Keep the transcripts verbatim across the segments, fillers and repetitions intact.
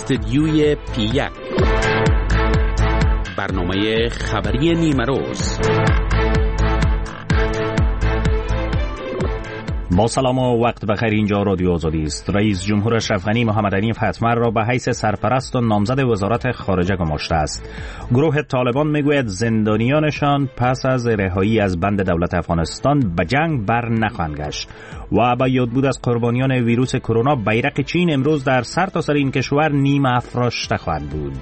استدیوی پی یک، برنامه خبری نیمه روز. با سلام و وقت بخیر. اینجا رادیو آزادی است. رئیس جمهور اشرف غنی محمد عنیف اتمر را به حیث سرپرست و نامزد وزارت خارجه گماشته است. گروه طالبان میگوید زندانیانشان پس از رهایی از بند دولت افغانستان به جنگ بر نخواهند گشت. و با یادبود از قربانیان ویروس کرونا، بیرق چین امروز در سرتاسر این کشور نیم افراشته خواهد بود.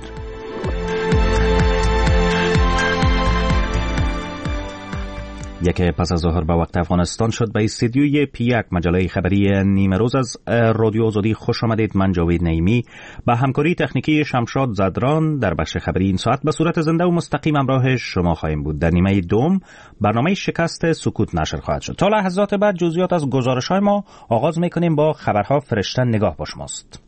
یک پس از ظهر به وقت افغانستان شد. به استدیوی پی یک مجله خبری نیمه روز از رادیو آزادی خوش آمدید. من جاوید نعیمی با همکاری تکنیکی شمشاد زدران در بخش خبری این ساعت به صورت زنده و مستقیم همراه شما خواهیم بود. در نیمه دوم برنامه شکست سکوت نشر خواهد شد. تا لحظات بعد جزئیات از گزارش‌های ما آغاز می‌کنیم با خبرها. فرشته نگاه با شماست.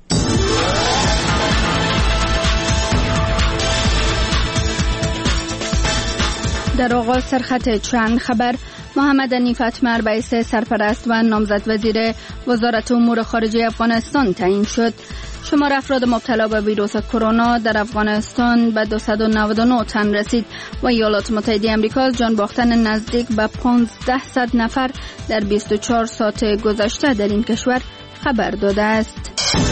در آغاز سرخط چند خبر. محمد عنیف اتمر به حیث سرپرست و نامزد وزیر وزارت امور خارجه افغانستان تعیین شد. شمار افراد مبتلا به ویروس کرونا در افغانستان به دویست و نود و نه تن رسید و ایالات متحده آمریکا از جان باختن نزدیک به پانزده نفر در بیست و چهار ساعت گذشته در این کشور خبر داده است.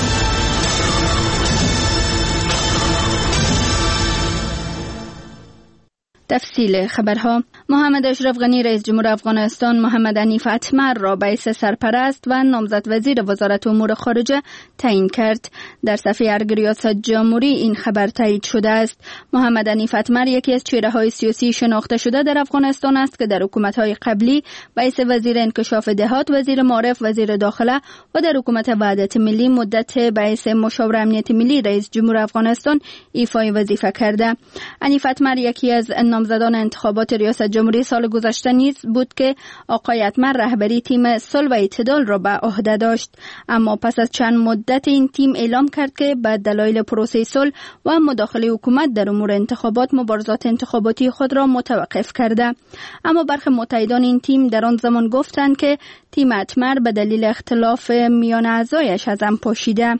تفصیل خبرها. محمد اشرف غنی رئیس جمهور افغانستان محمد عنیف اتمر را به حیث سرپرست و نامزد وزیر وزارت امور خارجه تعیین کرد. در صفحه ارگ ریاست جمهوری این خبر تایید شده است. محمد عنیف اتمر یکی از چهره‌های سیاسی شناخته شده در افغانستان است که در حکومت‌های قبلی به حیث وزیر انکشاف دهات، وزیر معارف، وزیر داخله و در حکومت وحدت ملی مدت به حیث مشاور امنیت ملی رئیس جمهور افغانستان ایفای وظیفه کرده. عنیف اتمر یکی از نامزدان انتخابات ریاست جمهوری سال گذشته نیز بود که آقای اتمر رهبری تیم صلح و اعتدال را به عهده داشت، اما پس از چند مدت این تیم اعلام کرد که به دلایل پروسه صلح و مداخله حکومت در امور انتخابات مبارزات انتخاباتی خود را متوقف کرده. اما برخی متحدان این تیم در آن زمان گفتند که تیم اتمر به دلیل اختلاف میان اعضایش از هم پاشیده.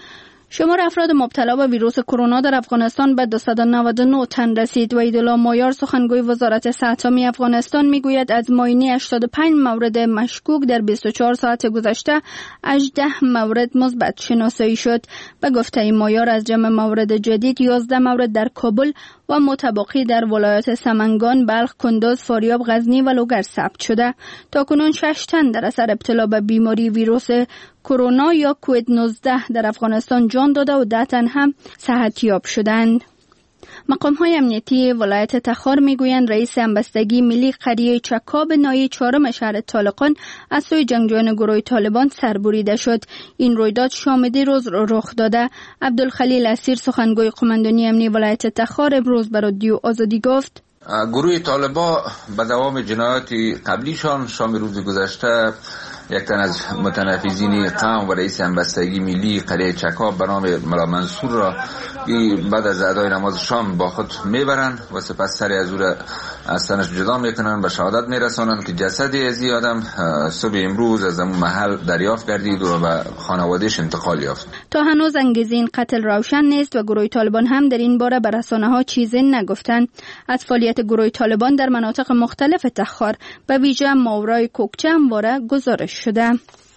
شمار افراد مبتلا به ویروس کرونا در افغانستان به دویست و نود و نه تن رسید. وحیدالله مایار سخنگوی وزارت صحت عامه افغانستان میگوید از معاینه هشتاد و پنج مورد مشکوک در بیست و چهار ساعت گذشته هجده مورد مثبت شناسایی شد. به گفته مایار از جمع موارد جدید یازده مورد در کابل و متباقی در ولایات سمنگان، بلخ، کندوز، فاریاب، غزنی و لوگر ثبت شده. تاکنون شش تن در اثر ابتلا به بیماری ویروس کرونا یا کووید نوزده در افغانستان جان داده و ده تن هم صحت یاب شدند. مقام‌های امنیتی ولایت تخار میگویند رئیس همبستگی ملی قریه چکاب ناحیه چهارم شهر طالقان از سوی جنگجویان گروه طالبان سربریده شد. این رویداد شام دیروز رخ داده. عبدالخلیل اسیر سخنگوی قماندانی امنیتی ولایت تخار امروز به رادیو آزادی گفت گروه طالبان به دوام جنایات قبلیشان شام روز گذشته یک تن از متنفذین قوم و رئیس همبستگی ملی قریه چکاب به نام ملا منصور را بعد از ادای نماز شام با خود میبرند و سپس سر از او را از تنش جدا میکنند و شهادت میرسانند که جسد از این آدم صبح امروز از اون محل دریافت گردید و به خانوادهش انتقال یافت. تا هنوز انگیزه این قتل روشن نیست و گروه طالبان هم در این باره به رسانه‌ها چیزی نگفتند. از فعالیت گروه طالبان در مناطق مختلف تخار به ویژه ماورای کوکچه همواره گزارش شده.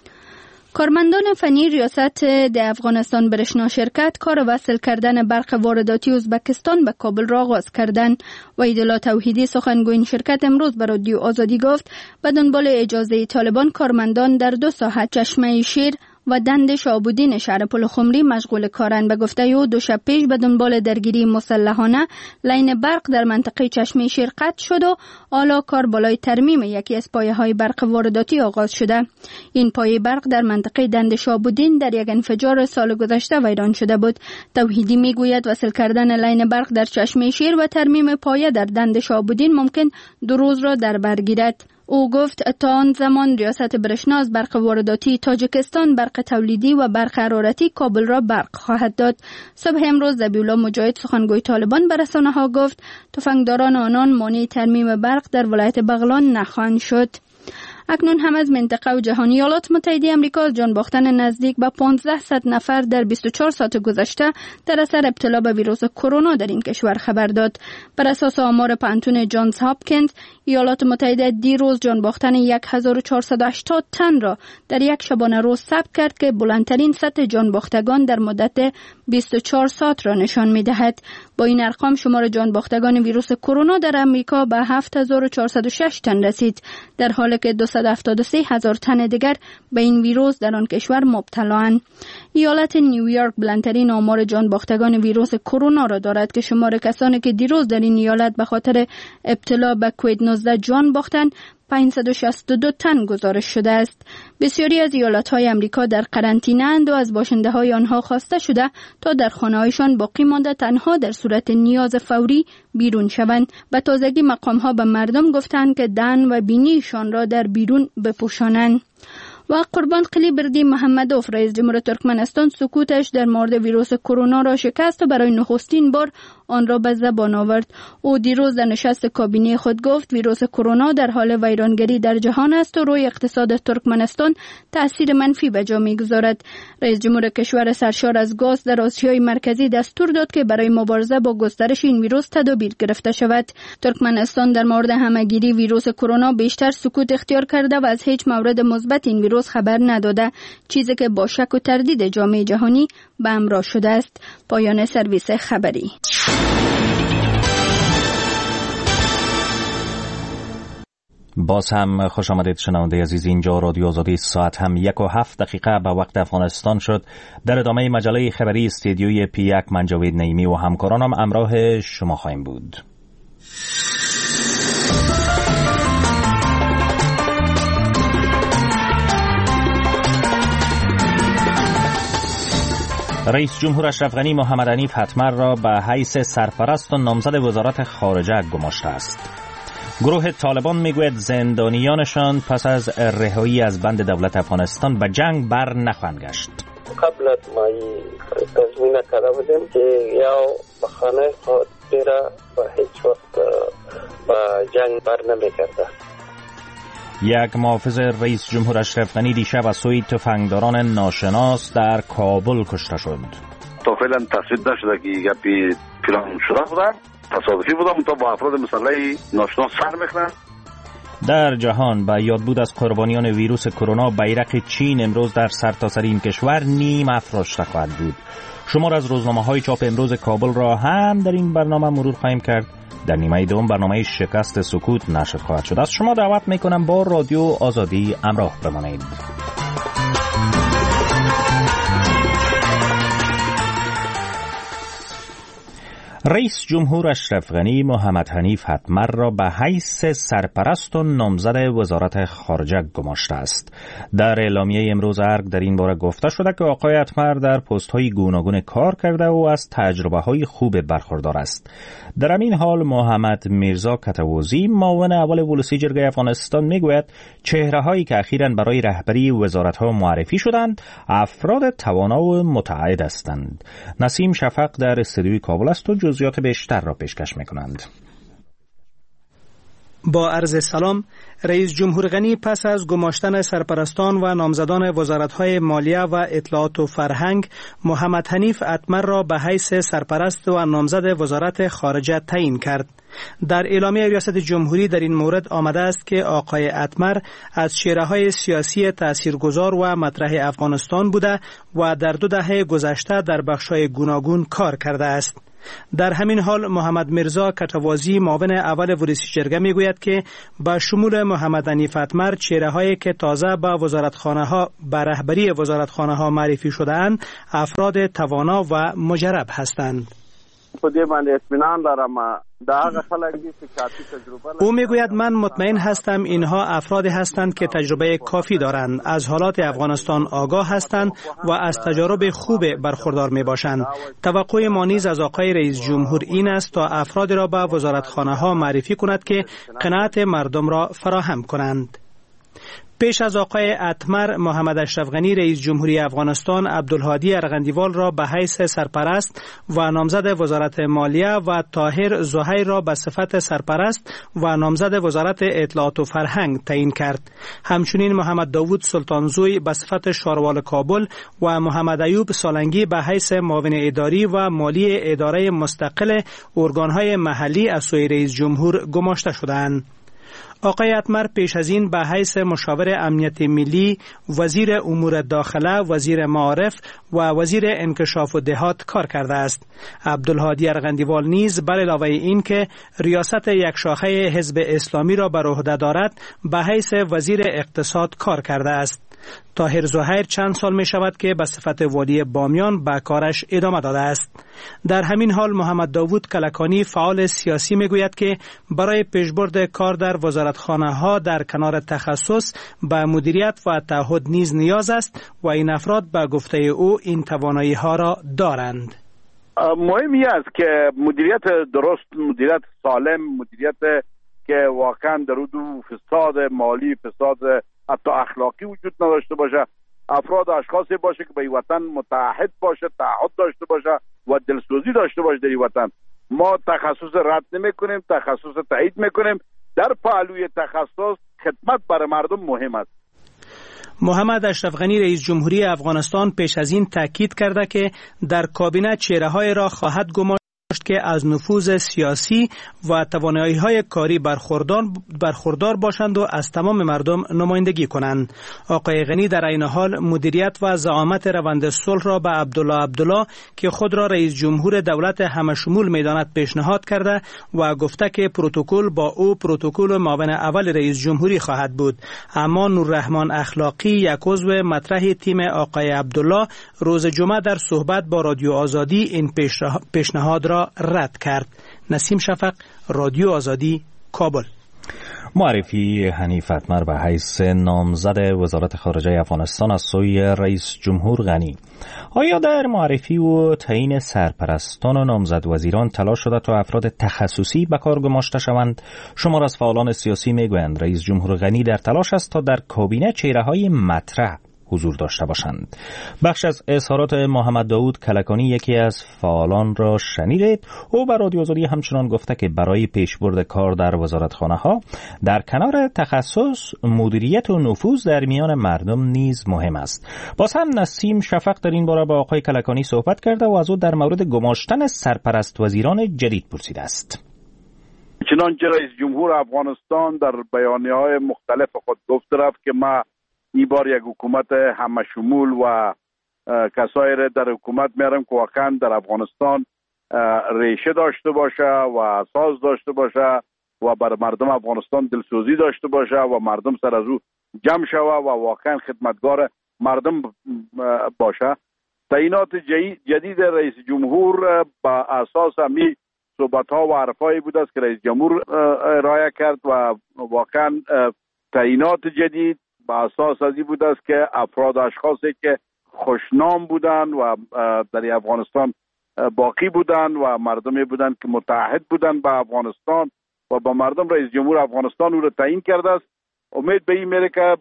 کارمندان فنی ریاست ده افغانستان برشنا شرکت کار وصل کردن برق وارداتی ازبکستان به کابل را آغاز کردند. وحیدالله توحیدی سخنگوی این شرکت امروز به رادیو آزادی گفت به دنبال اجازه طالبان کارمندان در دو ساحت چشمه شیر و دند شهاب‌الدین شهر پلخمری مشغول کارند. به گفته او دو شب پیش به دنبال درگیری مسلحانه لین برق در منطقه چشمه شیر قطع شد و حالا کار بالای ترمیم یکی از پایه‌های برق وارداتی آغاز شده. این پایه برق در منطقه دند شهاب‌الدین در یک انفجار سال گذشته ویران شده بود. توحیدی میگوید وصل کردن لین برق در چشمه شیر و ترمیم پایه در دند شهاب‌الدین ممکن دو روز را در بر گیرد. او گفت تا آن زمان ریاست برشنا از برق وارداتی تاجیکستان برق تولیدی و برق حرارتی کابل را برق خواهد داد. صبح امروز ذبیح‌الله مجاهد سخنگوی طالبان به رسانه‌ها گفت تفنگداران آنان مانع ترمیم برق در ولایت بغلان نخواهند شد. اکنون هم از منطقه و جهان ایالات متحده آمریکا از جان باختن نزدیک به پانزده نفر در بیست و چهار ساعت گذشته در اثر ابتلا به ویروس کرونا در این کشور خبر داد. بر اساس آمار پانتون جانز هاپکینز، ایالات متحده دیروز جان باختن هزار و چهارصد و هشتاد تن را در یک شبانه روز ثبت کرد که بلندترین سطح جان باختگان در مدت بیست و چهار ساعت را نشان می‌دهد. با این ارقام شمار جان باختگان ویروس کرونا در امریکا به هفت هزار و چهارصد و شش تن رسید، در حالی که دویست و هفتاد و سه هزار تن دیگر به این ویروس در آن کشور مبتلااند. ایالت نیویورک بلندترین آمار جان باختگان ویروس کرونا را دارد که شمار کسانی که دیروز در این ایالت به خاطر ابتلا به کووید نوزده جان باختند پانصد و شصت و دو تن گزارش شده است. بسیاری از ایالت‌های آمریکا در قرنطینه اند و از باشنده‌های آنها خواسته شده تا در خانه‌هایشان باقی مانده تنها در صورت نیاز فوری بیرون شوند. به تازگی مقام‌ها به مردم گفتند که دهن و بینیشان را در بیرون بپوشانند. و قربان قلیبردی محمدوف رئیس جمهور ترکمنستان سکوتش در مورد ویروس کرونا را شکست و برای نخستین بار آن را به زبان آورد. او دیروز در نشست کابینه خود گفت ویروس کرونا در حال ویرانگری در جهان است و روی اقتصاد ترکمنستان تأثیر منفی به جا می‌گذارد. رئیس جمهور کشور سرشار از گاز در آسیای مرکزی دستور داد که برای مبارزه با گسترش این ویروس تدابیر گرفته شود. ترکمنستان در مورد همه‌گیری ویروس کرونا بیشتر سکوت اختیار کرده و از هیچ مورد مثبت این ویروس خبر نداده، چیزی که با شک و تردید جامعه جهانی به همراه شده است. پایان سرویس خبری. باز هم خوش آمدید شنونده عزیز، اینجا رادیو آزادی. ساعت هم یک و هفت دقیقه به وقت افغانستان شد. در ادامه مجله خبری استدیوی پی یک من جاوید نعیمی و همکارانم همراه شما خواهیم بود. رئیس جمهور اشرف غنی محمد حنیف اتمر را به حیث سرپرست و نامزد وزارت خارجه گماشته است. گروه طالبان میگوید زندانیانشان پس از رهایی از بند دولت افغانستان به جنگ بر نخواهند گشت. قبل از ما تضمین کرده بودیم که یا به خانه خود را به هیچ وقت به جنگ بر نمیگرده. یک محافظ رئیس جمهور اشرف غنی دیشب از سوی تفنگداران ناشناس در کابل کشته شد. تا فعلا تثبیت نشده که گپی پلان شده بوده، تصادفی بوده، تا با افراد مسلح ناشناس سر میخورند. در جهان به یادبود از قربانیان ویروس کرونا بیرق چین امروز در سرتاسر این کشور نیم افراشته خواهد بود. شمار از روزنامه‌های چاپ امروز کابل را هم در این برنامه مرور خواهیم کرد. در نیمه دوم برنامه شکست سکوت نشر خواهد شد. از شما دعوت میکنم با رادیو آزادی همراه بمانید. رئیس جمهور اشرف غنی محمد حنیف اتمر را به حیث سرپرست و نامزد وزارت خارجه گماشته است. در اعلامیه امروز ارگ در این باره گفته شده که آقای اتمر در پست‌های گوناگون کار کرده و از تجربه‌های خوب برخوردار است. در همین حال محمد میرزا کتوازی معاون اول ولسی جرگه افغانستان میگوید چهره‌هایی که اخیراً برای رهبری وزارت‌ها معرفی شدند افراد توانا و متعهد هستند. نسیم شفق در استودیوی کابل است و جزئیات بیشتر را پیشکش می‌کنند. با عرض سلام، رئیس جمهور غنی پس از گماشتن سرپرستان و نامزدان وزارت‌های مالیه و اطلاعات و فرهنگ، محمد حنیف اتمر را به حیث سرپرست و نامزد وزارت خارجه تعیین کرد. در اعلامیه ریاست جمهوری در این مورد آمده است که آقای اتمر از چهره‌های سیاسی تاثیرگذار و مطرح افغانستان بوده و در دو دهه گذشته در بخش‌های گوناگون کار کرده است. در همین حال محمد میرزا کتوازی معاون اول ولسی جرگه میگوید که با شمول محمد حنیف اتمر چهره‌هایی که تازه به وزارتخانه‌ها به رهبری وزارتخانه‌ها معرفی شده‌اند افراد توانا و مجرب هستند. او میگوید من مطمئن هستم اینها افرادی هستند که تجربه کافی دارند، از حالات افغانستان آگاه هستند و از تجارب خوب برخوردار می باشند. توقع ما نیز از آقای رئیس جمهور این است تا افرادی را به وزارتخانه ها معرفی کند که قناعت مردم را فراهم کنند. پیش از آقای اتمر، محمد اشرف غنی رئیس جمهوری افغانستان عبدالهادی ارغندیوال را به حیث سرپرست و نامزد وزارت مالیه و طاهر زهیر را به صفت سرپرست و نامزد وزارت اطلاعات و فرهنگ تعیین کرد. همچنین محمد داوود سلطانزوی به صفت شاروال کابل و محمد ایوب سالنگی به حیث معاون اداری و مالی اداره مستقل ارگانهای محلی از سوی رئیس جمهور گماشته شدند. آقای اتمر پیش از این به حیث مشاور امنیت ملی، وزیر امور داخله، وزیر معارف و وزیر انکشاف و دهات کار کرده است. عبدالهادی ارغندیوال نیز بر علاوه این که ریاست یک شاخه حزب اسلامی را بر عهده دارد، به حیث وزیر اقتصاد کار کرده است. طاهر زهیر چند سال می شود که به صفت والی بامیان به کارش ادامه داده است. در همین حال محمد داوود کلکانی فعال سیاسی می گوید که برای پیشبرد کار در وزارتخانه ها در کنار تخصص به مدیریت و تعهد نیز نیاز است و این افراد به گفته او این توانایی ها را دارند. مهمی است که مدیریت درست، مدیریت سالم، مدیریت که واقعا در دو فساد مالی، فساد حتی اخلاقی وجود نداشته باشه، افراد اشخاصی باشه که به وطن متعهد باشه، تعهد داشته باشه و دلسوزی داشته باشه در وطن. ما تخصص رد نمی کنیم، تخصص تایید میکنیم. در پهلوی تخصص خدمت برای مردم مهم است. محمد اشرف غنی رئیس جمهوری افغانستان پیش از این تاکید کرده که در کابینه چهره‌های را خواهد گماشت که از نفوذ سیاسی و توانایی‌های کاری برخوردار برخوردار باشند و از تمام مردم نمایندگی کنند. آقای غنی در این حال مدیریت و زعامت روند صلح را به عبدالله عبدالله که خود را رئیس جمهور دولت همشمول می‌داند پیشنهاد کرده و گفته که پروتکل با او پروتکل معاون اول رئیس جمهوری خواهد بود. اما نوررحمان اخلاقی، یک عضو مطرح تیم آقای عبدالله، روز جمعه در صحبت با رادیو آزادی این پیشنهاد را رد کرد. نسیم شفق، رادیو آزادی، کابل. معرفی حنیف اتمر به حیث نامزد وزارت خارجه افغانستان از سوی رئیس جمهور غنی. آیا در معرفی و تعیین سرپرستان و نامزد وزیران تلاش شده تا افراد تخصصی به کار گماشته شوند؟ شمار از فعالان سیاسی میگویند رئیس جمهور غنی در تلاش است تا در کابینه چهره‌های مطرح حضور داشته باشند. بخش از اظهارات محمد داوود کلکانی، یکی از فعالان را شنیدید. او بر رادیو آزادی همچنان گفته که برای پیشبرد کار در وزارتخانه ها در کنار تخصص، مدیریت و نفوذ در میان مردم نیز مهم است. باز هم نسیم شفق در این باره با آقای کلکانی صحبت کرده و از او در مورد گماشتن سرپرست وزیران جدید پرسیده است. چنانچه رئیس جمهور افغانستان در بیانیه‌های مختلف خود گفته رفت که ما این بار یک حکومت همه شمول و کسایی را در حکومت میارم که واقعا در افغانستان ریشه داشته باشه و اساس داشته باشه و بر مردم افغانستان دلسوزی داشته باشه و مردم سر از او جمع شوه و واقعا خدمتگار مردم باشه. تعیینات جدید رئیس جمهور با اساس همی صحبت‌ها و حرفایی بود است که رئیس جمهور ارائه کرد و واقعا تعیینات جدید با اساس از این بود است که افراد اشخاصی که خوشنام بودند و در افغانستان باقی بودند و مردمی بودند که متحد بودند با افغانستان و با مردم، رئیس جمهور افغانستان او را تعیین کرده است. امید به این میره که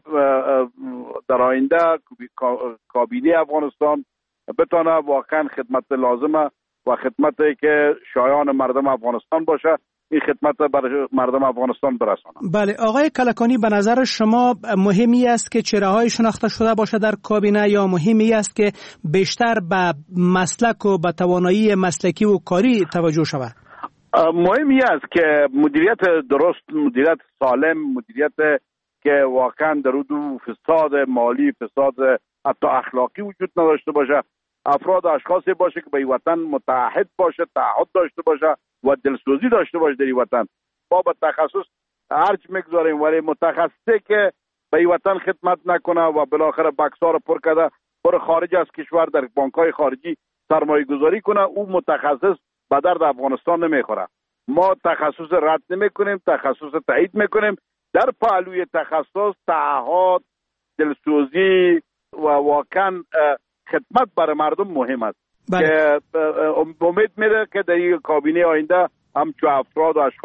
در آینده کابینه افغانستان بتونه واقعا خدمت لازمه و خدمتی که شایان مردم افغانستان باشه، این خدمت برای مردم افغانستان برسانه. بله آقای کلکانی، به نظر شما مهمی است که چهره‌های شناخته شده باشه در کابینه یا مهمی است که بیشتر به مسلک و به توانایی مسلکی و کاری توجه شود؟ مهمی است که مدیریت درست، مدیریت سالم، مدیریت که واقعا در دو فساد مالی، فساد حتی اخلاقی وجود نداشته باشه، افراد اشخاصی باشه که به وطن متعهد باشه، تعهد داشته باشه و دلسوزی داشته باشه در وطن. ما به تخصص هرچ میگذاریم ولی متخصصی که به وطن خدمت نکنه و بالاخره بکس‌ها رو پر کرده بر خارج از کشور در بانک‌های خارجی سرمایه گذاری کنه، او متخصص به درد افغانستان نمیخوره. ما تخصص رد نمیکنیم، تخصص تایید میکنیم. در پهلوی تخصص تعهد، دلسوزی و واقعا خدمت برای مردم مهم است. بله. که امید میره که در این کابینه آینده همچون افراد و اشخاص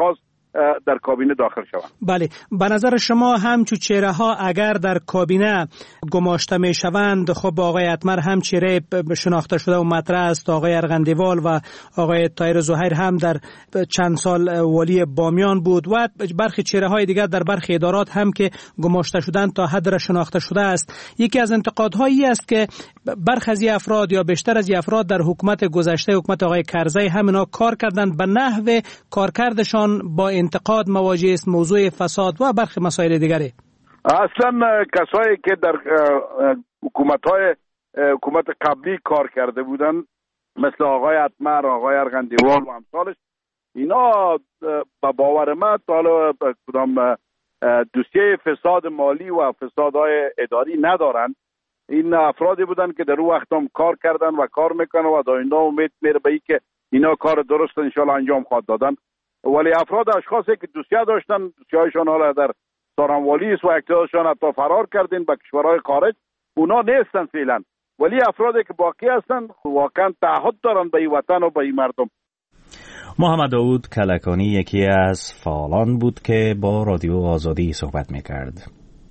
در کابینه داخل شوند. بله، به نظر شما همچو چهره ها اگر در کابینه گماشته می شوند، خب با آقای اتمر هم چهره شناخته شده و مطرح است، آقای ارغندیوال و آقای طاهر زهیر هم در چند سال والی بامیان بود و برخی چهره های دیگر در برخی ادارات هم که گماشته شدند تا حد را شناخته شده است. یکی از انتقادهایی است که برخی از افراد یا بیشتر از افراد در حکومت گذشته، حکومت آقای کرزی، همینا کار کردند، به نحو کارکردشان با انتقاد مواجه است، موضوع فساد و برخی مسائل دیگری. اصلا کسایی که در حکومت‌های حکومت قبلی کار کرده بودند مثل آقای اتمر، آقای ارغندیوال و امثالش، اینا با باور من حالا کدام دوسیه فساد مالی و فسادهای اداری ندارند. این افرادی بودن که در اون وقت هم کار کردن و کار میکنن و در اینا امید میره به این که اینا کار درست انشالله انجام خواهد دادن. ولی افراد اشخاصی که دوسیه داشتن، دوسیه‌هایشان حالا در سارانوالی است و اقتدارشان حتی فرار کردین به کشورهای خارج، اونا نیستن فعلا. ولی افرادی که باقی هستن واقعا تعهد دارن به این وطن و به این مردم. محمد داود کلکانی یکی از فعالان بود که با رادیو آزادی صحبت میکرد.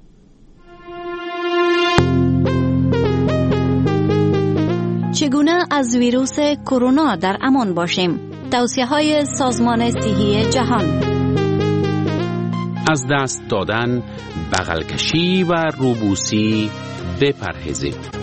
چگونه از ویروس کرونا در امان باشیم؟ توصیه‌های سازمان صحی جهان. از دست دادن، بغل کشی و روبوسی بپرهیزید.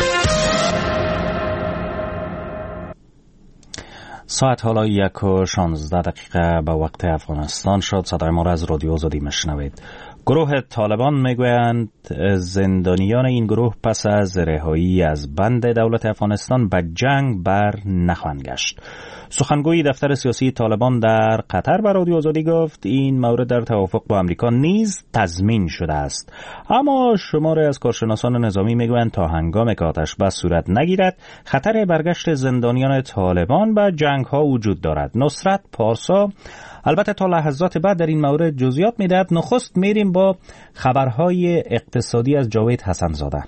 ساعت حالا یک و شانزده دقیقه به وقت افغانستان شد. صدای ما را از رادیو آزادی میشنوید. گروه طالبان میگویند زندانیان این گروه پس از رهایی از بند دولت افغانستان به جنگ بر نخواهند گشت. سخنگوی دفتر سیاسی طالبان در قطر به رادیو آزادی گفت این مورد در توافق با امریکا نیز تضمین شده است. اما شماری از کارشناسان نظامی میگویند تا هنگام که آتش بس صورت نگیرد خطر برگشت زندانیان طالبان به جنگ ها وجود دارد. نصرت پارسا البته تا لحظات بعد در این مورد جزئیات میدهد. نخست میریم با خبرهای اقتصادی از جاوید حسن زاده.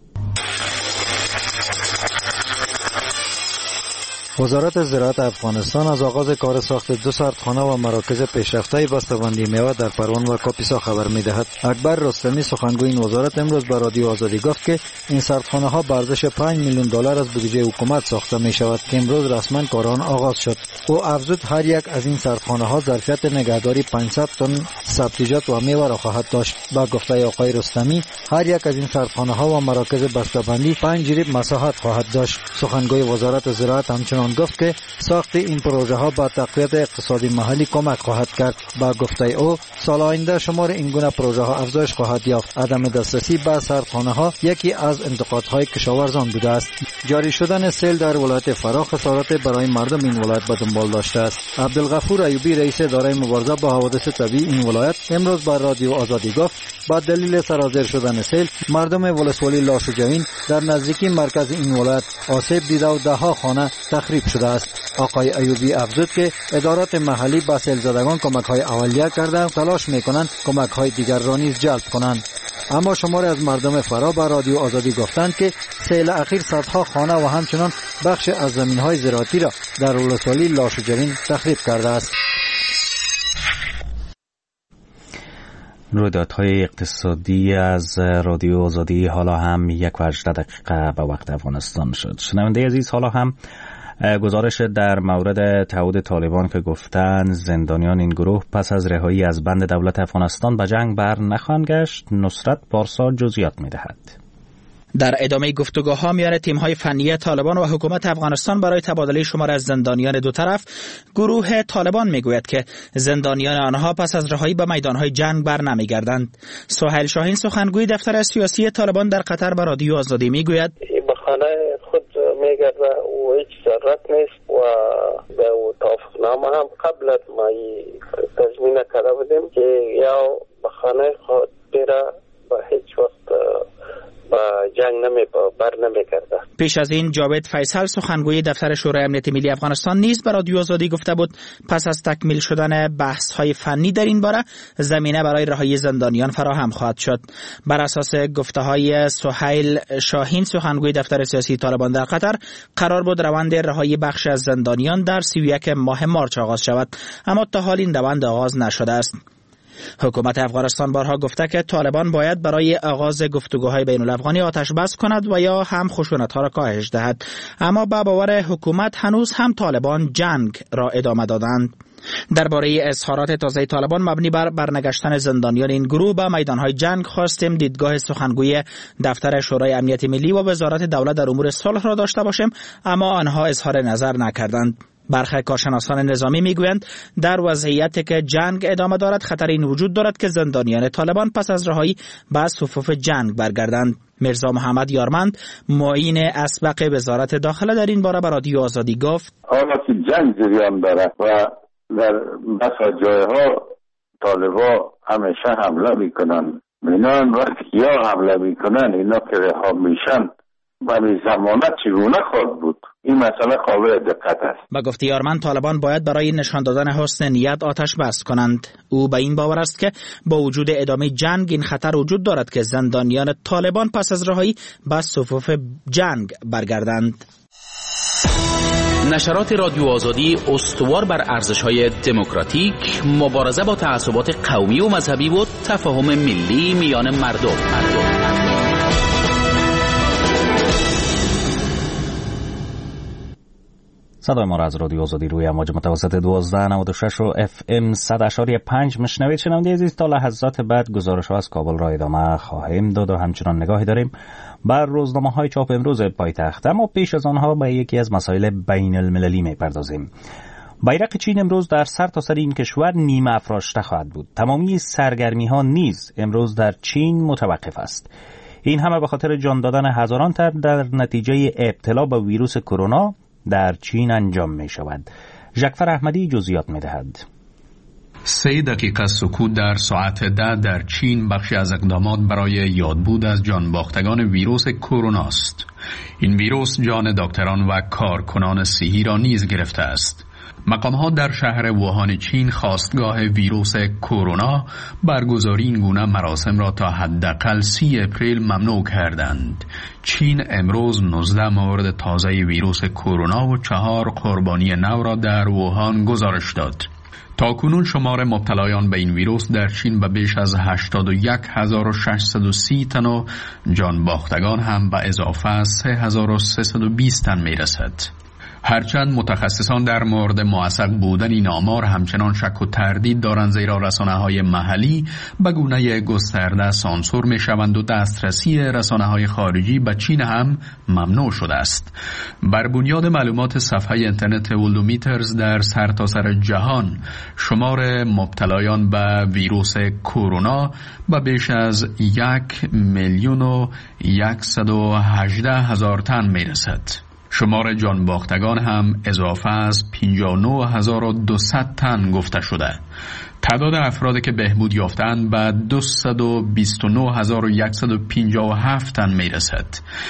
وزارت زراعت افغانستان از آغاز کار ساخت دو سردخانه و مراکز پیشرفته بسته‌بندی میوه در پروان و کاپیسا خبر می‌دهد. اکبر رستمی سخنگوی این وزارت امروز به رادیو آزادی گفت که این سردخانه ها به ارزش پنج میلیون دلار از بودجه حکومت ساخته می شود که امروز رسما کار آن آغاز شد. او افزود هر یک از این سردخانه ها ظرفیت نگهداری پانصد تن سبزیجات و میوه را خواهد داشت. با گفته آقای رستمی هر یک از این سردخانه ها و مراکز بسته‌بندی پنج جریب مساحت خواهد داشت. سخنگوی وزارت زراعت همچنین گفت که ساخت این پروژه ها با تقویت اقتصادی محلی کمک خواهد کرد. با گفته او سال آینده شمار این گونه پروژه ها افزایش خواهد یافت. عدم دسترسی به سردخانه ها یکی از انتقادهای کشاورزان بوده است. جاری شدن سیل در ولایت فراه خسارت برای مردم این ولایت به دنبال داشته است. عبدالغفور ایوبی رئیس اداره مبارزه با حوادث طبیعی این ولایت امروز با رادیو آزادی گفت با دلیل سرازیر شدن سیل مردم ولسوالی لاشجوین در نزدیکی مرکز این ولایت آسیب دیده و ده ها خانه تخریب شده است. آقای ایوبی افزود که ادارات محلی با سیل زدگان کمک های اولیه کرده و تلاش میکنند کمک های دیگر را نیز جلب کنند. اما شماری از مردم فراه با رادیو آزادی گفتند که سیل اخیر صدها خانه و همچنان بخش از زمین های زراعتی را در ولسوالی لاشجوین تخریب کرده است. رویدادهای اقتصادی از رادیو آزادی حالا هم یک و هجده دقیقه به وقت افغانستان شد. شنونده عزیز، حالا هم گزارش در مورد تعهد طالبان که گفتند زندانیان این گروه پس از رهایی از بند دولت افغانستان به جنگ بر نخواهند گشت. نصرت پارسا جزئیات می‌دهد. در ادامه گفتگوها میان تیم‌های فنی طالبان و حکومت افغانستان برای تبادله شمار از زندانیان دو طرف، گروه طالبان میگوید که زندانیان آنها پس از رهایی به میدان‌های جنگ بر نمیگردند. سهیل شاهین سخنگوی دفتر سیاسی طالبان در قطر به رادیو آزادی میگوید به خانه خود میگرده و هیچ ضرورت نیست و به توافقنامه هم قبل از ما تضمین کرده بودیم که یا به خانه خود بیره و هیچ وقت و جنگ نمی بر نمی کرده. پیش از این جاوید فیصل سخنگوی دفتر شورای امنیت ملی افغانستان نیز به رادیو آزادی گفته بود پس از تکمیل شدن بحث های فنی در این باره زمینه برای رهایی زندانیان فراهم خواهد شد. بر اساس گفته های سهیل شاهین سخنگوی دفتر سیاسی طالبان در قطر قرار بود روند رهایی بخش از زندانیان در سی و یک ماه مارچ آغاز شود، اما تا حال این روند آغاز نشده است. حکومت افغانستان بارها گفته که طالبان باید برای آغاز گفتگوهای بین الافغانی آتش بس کند و یا هم خشونت‌ها را کاهش دهد، اما با باور حکومت هنوز هم طالبان جنگ را ادامه دادند. درباره اظهارات تازه طالبان مبنی بر برنگشتن زندانیان این گروه به میدانهای جنگ خواستیم دیدگاه سخنگوی دفتر شورای امنیت ملی و وزارت دولت در امور صلح را داشته باشیم، اما آنها اظهار نظر نکردند. برخی کارشناسان نظامی میگویند در وضعیتی که جنگ ادامه دارد خطر این وجود دارد که زندانیان طالبان پس از رهایی به صفوف جنگ برگردند. میرزا محمد یارمند معین اسبق وزارت داخله در این باره به رادیو آزادی گفت حالا که جنگ جریان دارد و در بسا جایها طالبا همیشه حمله میکنن، اینان وقتی یا حمله میکنن اینا که رها میشن و این زمانت چگونه خواهد بود؟ این مسئله قابل دقت است. با گفته یارمند طالبان باید برای نشان دادن حسن نیت آتش بس کنند. او به این باور است که با وجود ادامه جنگ این خطر وجود دارد که زندانیان طالبان پس از رهایی به صفوف جنگ برگردند. نشرات رادیو آزادی استوار بر ارزش‌های دموکراتیک، مبارزه با تعصبات قومی و مذهبی و تفاهم ملی میان مردم. مردم. صدای ما را از رادیو آزادی روی امواج متوسط دوازده نود و شش و اف ام صد اشاری پنج مشنوید. شنونده عزیز، تا لحظات بعد گزارش ها از کابل را ادامه خواهیم داد و همچنان نگاهی داریم بر روزنامه های چاپ امروز پایتخت، اما پیش از آنها به یکی از مسائل بین المللی می پردازیم. بیرق چین امروز در سر تا سر این کشور نیمه افراشته خواهد بود. تمامی سرگرمی ها نیز امروز در چین متوقف است. این همه به خاطر جان دادن هزاران تن در نتیجه ابتلا به ویروس کرونا در چین انجام می شود. ژکفر احمدی جزئیات می دهد. سه دقیقه سکوت در ساعت ده در چین بخشی از اقدامات برای یادبود از جان باختگان ویروس کرونا است. این ویروس جان دکتران و کارکنان صحی را نیز گرفته است. مقام‌ها در شهر ووهان چین خواستگاه ویروس کرونا برگزاری این گونه مراسم را تا حداقل سی اپریل ممنوع کردند. چین امروز نوزده مورد تازه ویروس کرونا و چهار قربانی نو را در ووهان گزارش داد. تاکنون شمار مبتلایان به این ویروس در چین به بیش از هشتاد و یک هزار و ششصد و سی تن و جان باختگان هم به اضافه از سه هزار و سیصد و بیست تن می رسد. هرچند متخصصان در مورد موثق بودن این آمار همچنان شک و تردید دارند، زیرا رسانه‌های محلی به گونه گسترده سانسور می‌شوند و دسترسی رسانه‌های خارجی به چین هم ممنوع شده است. بر بنیاد معلومات صفحه اینترنت ولومیترز در سرتاسر جهان شمار مبتلایان به ویروس کرونا به بیش از یک میلیون و یکصد و هجده هزار تن می‌رسد. شمار جان باختگان هم اضافه از پنجاه و نه هزار و دویست تن گفته شده. تعداد افرادی که بهبود یافتند به دویست و بیست و نه هزار و صد و پنجاه و هفت تن می رسد.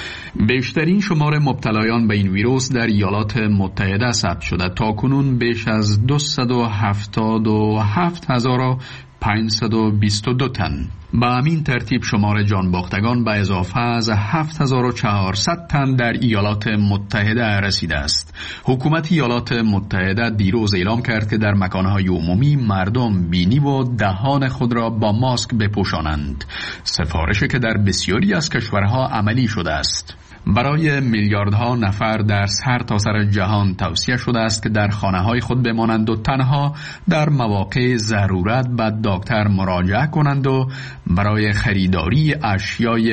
بیشترین شمار مبتلایان به این ویروس در ایالات متحده ثبت شده. تاکنون بیش از دویست و هفتاد و هفت هزار و پانصد و بیست و دو تن. با همین ترتیب شمار جان باختگان به اضافه از هفت هزار و چهارصد تن در ایالات متحده رسیده است. حکومت ایالات متحده دیروز اعلام کرد که در مکانهای عمومی مردم بینی و دهان خود را با ماسک بپوشانند. سفارشی که در بسیاری از کشورها عملی شده است. برای میلیاردها نفر در سرتاسر جهان توصیه شده است که در خانه‌های خود بمانند و تنها در مواقع ضرورت به دکتر مراجعه کنند و برای خریداری اشیای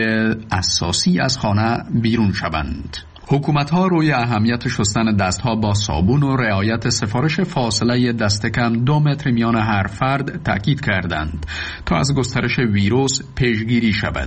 اساسی از خانه بیرون شوند. حکومت‌ها روی اهمیت شستن دستها با صابون و رعایت سفارش فاصله دست کم دو متر میان هر فرد تاکید کردند تا از گسترش ویروس پیشگیری شود.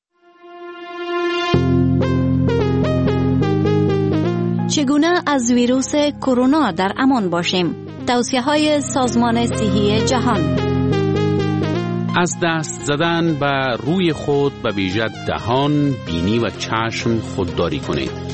چگونه از ویروس کرونا در امان باشیم؟ توصیه‌های سازمان صحی جهان. از دست زدن به روی خود به ویژه دهان، بینی و چشم خودداری کنید.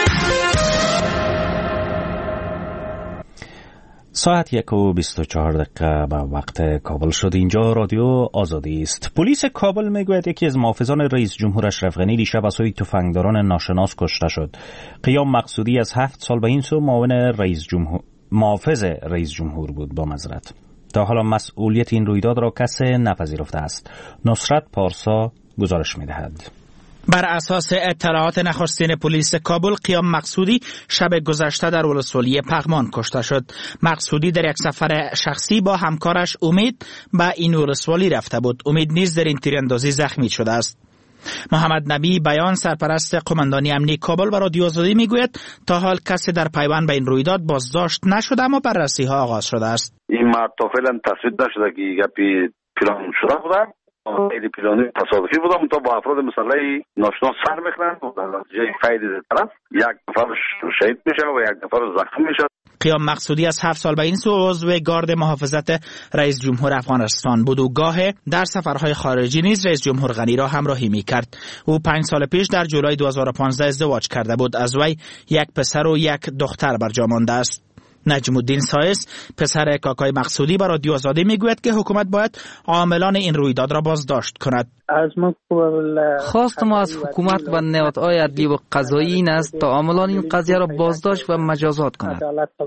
ساعت یک و بیست و چهار دقیقه به وقت کابل شد. اینجا رادیو آزادی است. پلیس کابل میگوید یکی از محافظان رئیس جمهور اشرف غنی دیشب از سوی تفنگداران ناشناس کشته شد. قیام مقصودی از هفت سال به این سو معاون رئیس جمهور محافظ رئیس جمهور بود. با معذرت تا حالا مسئولیت این رویداد را کسی نپذیرفته است. نصرت پارسا گزارش می‌دهد. بر اساس اطلاعات نخستین پلیس کابل، قیام مقصودی شب گذشته در ولسوالی پغمان کشته شد. مقصودی در یک سفر شخصی با همکارش امید به این ولسوالی رفته بود. امید نیز در این تیراندازی زخمی شده است. محمد نبی بیان، سرپرست قماندانی امنی کابل، و رادیو آزادی میگوید تا حال کسی در پیوند به این رویداد بازداشت نشده، اما بررسی ها آغاز شده است. این مرد فعلا تصویب نشده که گپی پلان شده بوده. خیلی پلانی تصادفی بودم تا با افراد مسلحی ناشناس سر میخورند و در نتیجه قید طرف یک نفر شهید میشه و یک نفر زخمی میشه. قیام مقصودی از هفت سال به این سو عضو گارد محافظت رئیس جمهور افغانستان بود و گاه در سفرهای خارجی نیز رئیس جمهور غنی را همراهی میکرد. او پنج سال پیش در جولای دو هزار و پانزده ازدواج کرده بود. از وی یک پسر و یک دختر بر جا مانده است. نجم الدین سایس، پسر کاکای مقصودی، بر رادیو آزادی میگوید که حکومت باید عاملان این رویداد را بازداشت کند. خواست ما از حکومت و نهادهای عدلی و قضایی این است تا عاملان این قضیه را بازداشت و مجازات کند.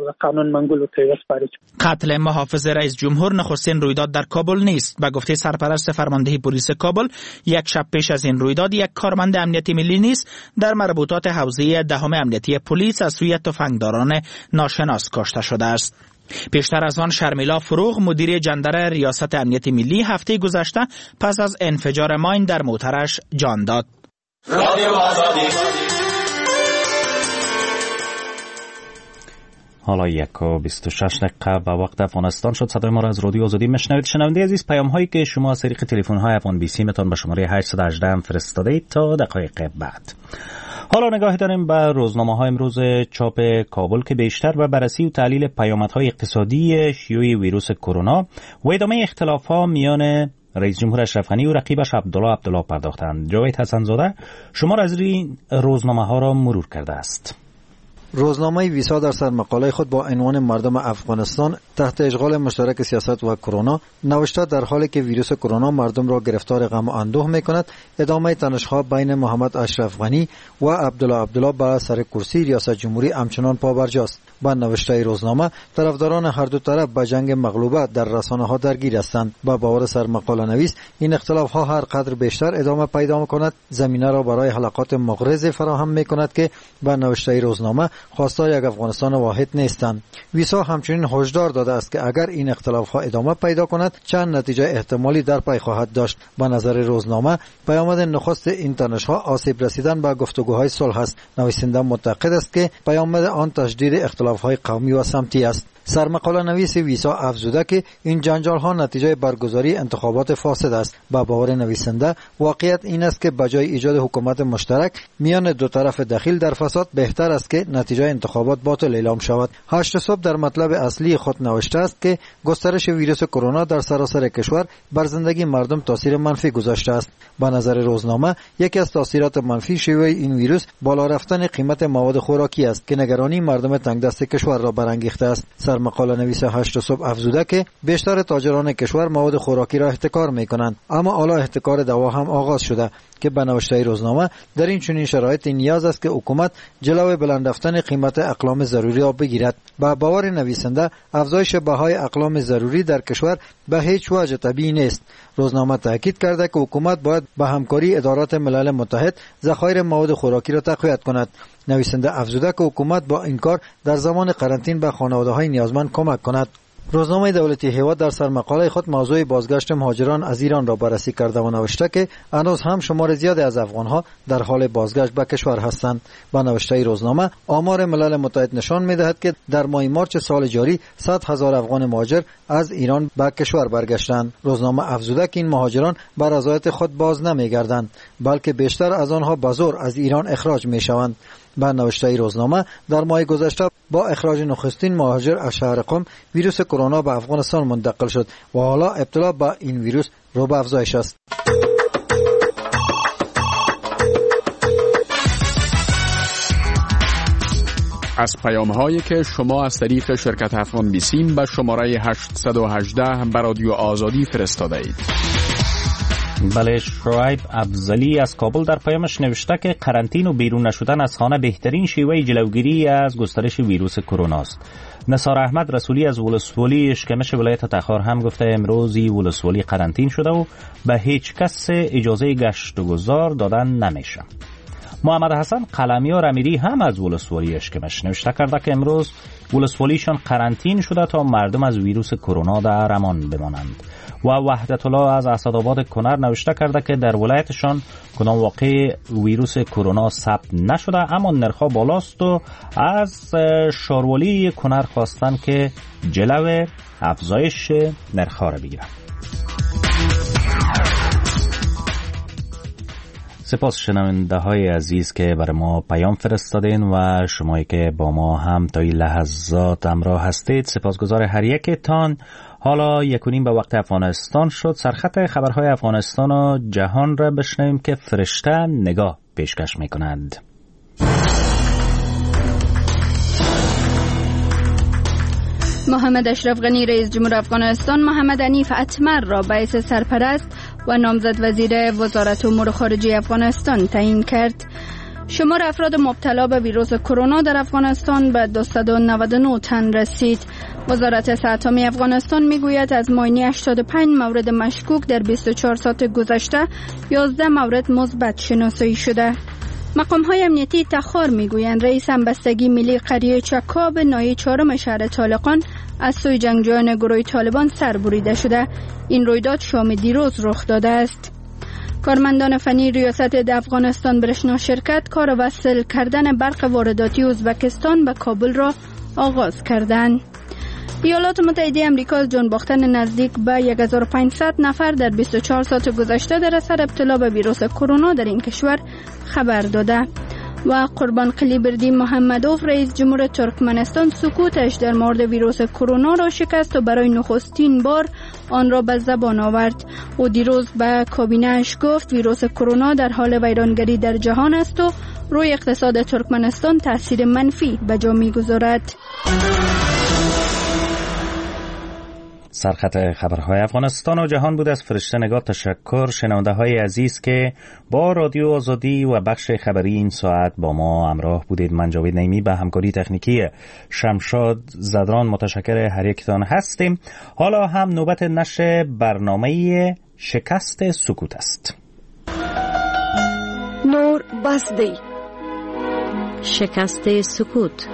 قتل محافظ رئیس جمهور نخستین رویداد در کابل نیست. به گفته سرپرست فرماندهی پلیس کابل، یک شب پیش از این رویداد یک کارمند امنیتی ملی نیز در مربوطات حوزه دهم امنیتی پلیس از سوی تفنگداران ناشناس کشته شده است. پیشتر از آن شرمیلا فروغ، مدیر جندر ریاست امنیت ملی، هفته گذشته پس از انفجار ماین در موترش جان داد. حالا یک و بیست و شش دقیقه به وقت افغانستان شد. صدای ما را از رادیو آزادی میشنوید. شنونده عزیز، پیام هایی که شما از طریق تلفن های افغان بی سی متان به شماره هشت یک هشت هم فرستاده تا دقایق بعد. حالا نگاه داریم به روزنامه های امروز چاپ کابل که بیشتر به بررسی و تحلیل پیامدهای اقتصادی شیوع ویروس کرونا و ادامه اختلاف ها میان رئیس جمهور اشرف غنی و رقیبش عبدالله عبدالله پرداختند. جاوید حسن زاده شمار از این روزنامه ها را مرور کرده است. روزنامه ویسا در سرمقاله خود با عنوان مردم افغانستان تحت اشغال مشترک سیاست و کرونا نوشته در حالی که ویروس کرونا مردم را گرفتار غم و اندوه می‌کند، ادامه تنش‌ها بین محمد اشرف غنی و عبدالله عبدالله به سر کرسی ریاست جمهوری همچنان پابرجاست. با نوشته روزنامه، طرفداران هر دو طرف به جنگ مغلوبه در رسانه‌ها درگیر هستند. با باور سرمقاله نویس، این اختلاف‌ها هر قدر بیشتر ادامه پیدا می‌کند، زمینه را برای حلقات مغرض فراهم می‌کند که با نوشته روزنامه خواستار یک افغانستان واحد نیستند. ویسا همچنین هشدار داده است که اگر این اختلاف‌ها ادامه پیدا کند، چند نتیجه احتمالی در پی خواهد داشت. به نظر روزنامه، پیامد نخست این تنش‌ها آسیب رسیدن به گفتگوهای صلح است. نویسنده معتقد است که پیامد آن تشدید اختلاف‌های قومی و سمتی است. سرمقاله نویس ویسا افزوده که این جنجال ها نتیجه برگزاری انتخابات فاسد است. با باور نویسنده، واقعیت این است که بجای ایجاد حکومت مشترک میان دو طرف دخیل در فساد، بهتر است که نتیجه انتخابات باطل اعلام شود. هشت صبح در مطلب اصلی خود نوشته است که گسترش ویروس کرونا در سراسر کشور بر زندگی مردم تاثیر منفی گذاشته است. به نظر روزنامه، یکی از تاثیرات منفی شیوع این ویروس بالا رفتن قیمت مواد خوراکی است که نگرانی مردم تنگدست کشور را برانگیخته است. مقاله نویس هشت صبح افزوده که بیشتر تاجران کشور مواد خوراکی را احتکار می‌کنند، اما حالا احتکار دوا هم آغاز شده که به نوشته روزنامه در این چنین شرایطی نیاز است که حکومت جلوی بلند رفتن قیمت اقلام ضروری را بگیرد. با باور نویسنده، افزایش بهای اقلام ضروری در کشور به هیچ وجه طبیعی نیست. روزنامه تاکید کرده که حکومت باید با همکاری ادارات ملل متحد ذخایر مواد خوراکی را تقویت کند. نویسنده افزوده که حکومت با این کار در زمان قرنطینه به خانواده‌های نیازمند کمک کند. روزنامه دولتی هیوا در سرمقاله خود موضوع بازگشت مهاجران از ایران را بررسی کرده و نوشته که هنوز هم شمار زیادی از افغانها در حال بازگشت به کشور هستند. با نوشته روزنامه، آمار ملل متحد نشان می‌دهد که در ماه مارس سال جاری صد هزار افغان مهاجر از ایران به کشور برگشتند. روزنامه افزوده که این مهاجران بر رضایت خود باز نمی‌گردند، بلکه بیشتر از آنها به زور از ایران اخراج می‌شوند. به نوشته روزنامه در ماه گذشته با اخراج نخستین مهاجر از شهر قم ویروس کرونا به افغانستان منتقل شد و حالا ابتلا به این ویروس رو به افزایش است. از پیام هایی که شما از طریق شرکت افغان بیسیم به شماره هشت یک هشت به رادیو آزادی فرستاده اید. بله، شعیب افضلی از کابل در پیامش نوشته که قرنطین و بیرون نشدن از خانه بهترین شیوه جلوگیری از گسترش ویروس کرونا است. نثار احمد رسولی از ولسوالی اشکمش ولایت تخار هم گفته امروزی ولسوالی قرنطین شده و به هیچ کس اجازه گشت و گذار دادن نمیشه. محمد حسن قلمیار امیری هم از ولسوالی اشکمش نوشته کرده که امروز ولسوالیشان قرنطین شده تا مردم از ویروس کرونا در امان بمانند. و وحدت الله از اسدآباد کنر نوشته کرده که در ولایتشان کدام واقع ویروس کرونا ثبت نشده اما نرخ‌ها بالاست و از شاروالی کنر خواستن که جلو افزایش نرخ‌ها را بگیرند. سپاس شنونده های عزیز که برای ما پیام فرستادین و شمایی که با ما هم تا این لحظات همراه هستید. سپاسگزار هر یکتان. حالا یکونیم به وقت افغانستان شد. سرخط خبرهای افغانستان و جهان را بشنویم که فرشته نگاه پیشکش میکنند. محمد اشرف غنی رئیس جمهور افغانستان محمد حنیف اتمر را به حیث سرپرست و نامزد وزیر وزارت امور خارجه افغانستان تعیین کرد. شمار افراد مبتلا به ویروس کرونا در افغانستان به دویست و نود و نه تن رسید. وزارت صحت عامه افغانستان میگوید از معاینه هشتاد و پنج مورد مشکوک در بیست و چهار ساعت گذشته یازده مورد مثبت شناسایی شده. مقام های امنیتی تخار میگویند رئیس همبستگی ملی قریه چکاب ناحیه چهارم شهر طالقان از سوی جنگجویان گروه طالبان سربریده شده. این رویداد شام دیروز رخ داده است. کارمندان فنی ریاست افغانستان برشنا شرکت کار وصل کردن برق وارداتی ازبکستان به کابل را آغاز کردند. ایالات متحده آمریکا از جان باختن نزدیک به هزار و پانصد نفر در بیست و چهار ساعت گذشته در اثر ابتلا به ویروس کرونا در این کشور خبر داده. و قربان قلیبردی محمدوف رئیس جمهور ترکمنستان سکوتش در مورد ویروس کرونا را شکست و برای نخستین بار آن را به زبان آورد. او دیروز به کابینه‌اش گفت ویروس کرونا در حال ویرانگری در جهان است و روی اقتصاد ترکمنستان تاثیر منفی به جا می‌گذارد. سرخط خبرهای افغانستان و جهان بود. از فرشته نگاه تشکر. شنونده های عزیز که با رادیو آزادی و بخش خبری این ساعت با ما همراه بودید. من جاوید نیمی به همکاری تکنیکی شمشاد زدران متشکر هر یکتان هستیم. حالا هم نوبت نشر برنامه شکست سکوت است. نور بسدی شکست سکوت.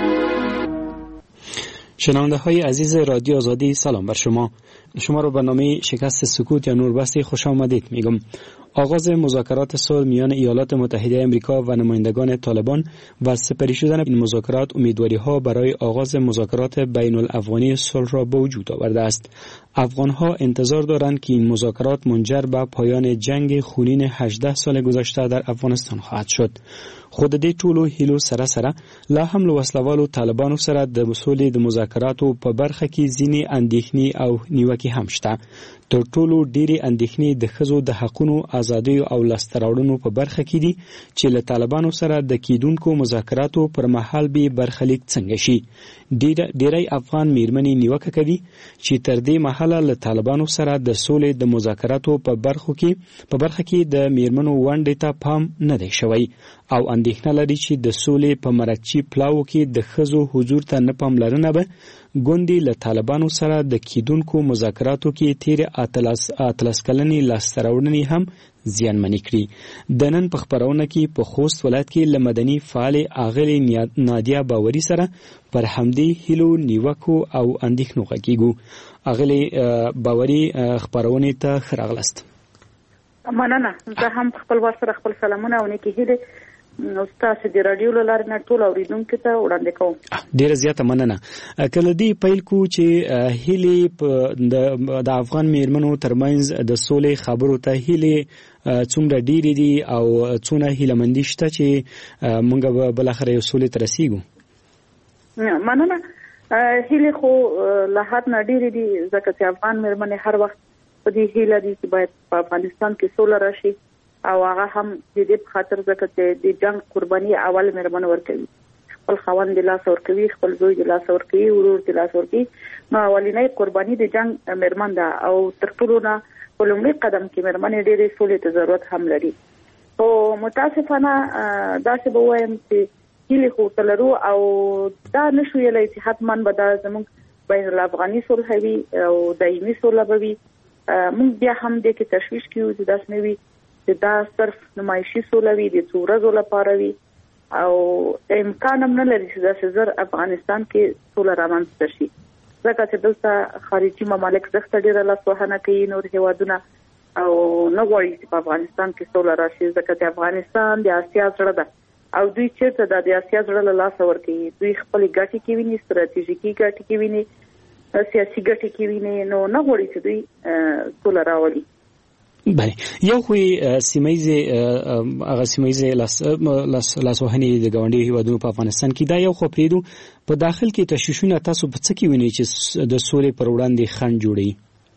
شنونده های عزیز رادیو آزادی سلام بر شما. شما رو برنامه شکست سکوت یا نوربستی خوش آمدید میگم. آغاز مذاکرات صلح میان ایالات متحده آمریکا و نمایندگان طالبان و سپری شدن این مذاکرات امیدواری ها برای آغاز مذاکرات بین الافغانی صلح را به وجود آورده است. افغان ها انتظار دارند که این مذاکرات منجر به پایان جنگ خونین هجده سال گذشته در افغانستان خواهد شد. خود دې ټولو هیلو سره سره لا هم له وسلوالو طالبانو سره د مسولې د مذاکراتو په برخه کې ځینې اندېښنې او نیوکې هم شته. تر ټولو ډېرې اندېښنې د ښځو د حقونو، ازادیو او لاسته راوړنو په برخه کې دي چې له طالبانو سره د کیدونکو مذاکراتو پر مهال به برخلیک څنګه شي. ډېری افغان میرمنې نیوکه کوي چې تر دې مهاله له طالبانو سره د سولې د مذاکراتو په برخه کې په برخه کې د میرمنو ونډې ته پام نه دی شوی او اندېښنه لري چې د سولې په مرکچی پلاو کې د ښځو حضور ته نه پاملرنه به ګوندې له طالبانو سره د کیدونکو مذاکراتو کې تیر اتلس اتلس کلنې لاسته راوړنې هم زیانمنې کړي. د نن په خپرونه کې په خوست ولایت کې له مدني فعال اغلې نادیا باوري سره پر همدې هیلو نیوکو او اندېښنو غږیږو. اغلې باوري خپرونې ته ښه راغلاست. مننه. زه هم خپل واسره خپل سلامونه او نیکی هیله تاسو د رادیو لاره نه ټول اوریدونکو ته وړاندې کوم. ډیره زیاته مننه. کله دې پیل کو چې هیلې د افغان میرمنو ترمنځ د سولې خبرو ته هیلې څومره ډیرې دي او څونه هیلهمندي شته چې موږ به بالاخره یو سولې ته رسیږو؟ مننه. هیلې خو له حد نه ډیرې دي ځکه چې افغان میرمنې هر وخت په دې هیله دي چې باید په افغانستان کې سوله راشي او هغه هم د دې په خاطر ځکه چې د جنگ قرباني اول میرمن ورکوي، خپل خاوند د لاس ورکوي، خپل زوی د لاس ورکوي، ورور د لاس ورکوي. نو اولینۍ قرباني د جنگ میرمن ده او تر ټولو نه په لومړي قدم کې میرمن ډېرې سولې ته ضرورت هم لري. او متاسفانه داسې به وایم چې هیلې خو تلرو او دا نشو یلی چې حتما به دا زموږ بین الافغاني صلح وي او دایمي صلح به وي. موږ بیا هم دې کې تشویش کیو چې داس نه وي چې دا صرف نمایشي صلح وي د څو ورځو لپاره وي او امکان هم نه لري چې داسې زر افغانستان کې صلح رامنځته شي ځکه چې دلته خارجي ممالک زښته ډېره لاسوهنه کوي نور هیوادونه او نه غواړي چې په افغانستان کې صلح راشي ځکه چې افغانستان د اسیا زړه ده او دوی چیرته د اسیا زړه له لاسه ورکوي. دوی خپل ګټې کې ویني، ستراتیژیکي ګټې کې ویني، سیاسي ګټې کې ویني، نو نه غواړي چې دوی سوله راولي. بله، یو خو سیمایي هغه سیمایي لاسوهنې د ګاونډي هیوادونو په افغانستان کې دا یو خو پریدو په داخل کې تشویشونه تاسو په څه کې ویني چې د سولې پر وړاندې خنډ جوړي؟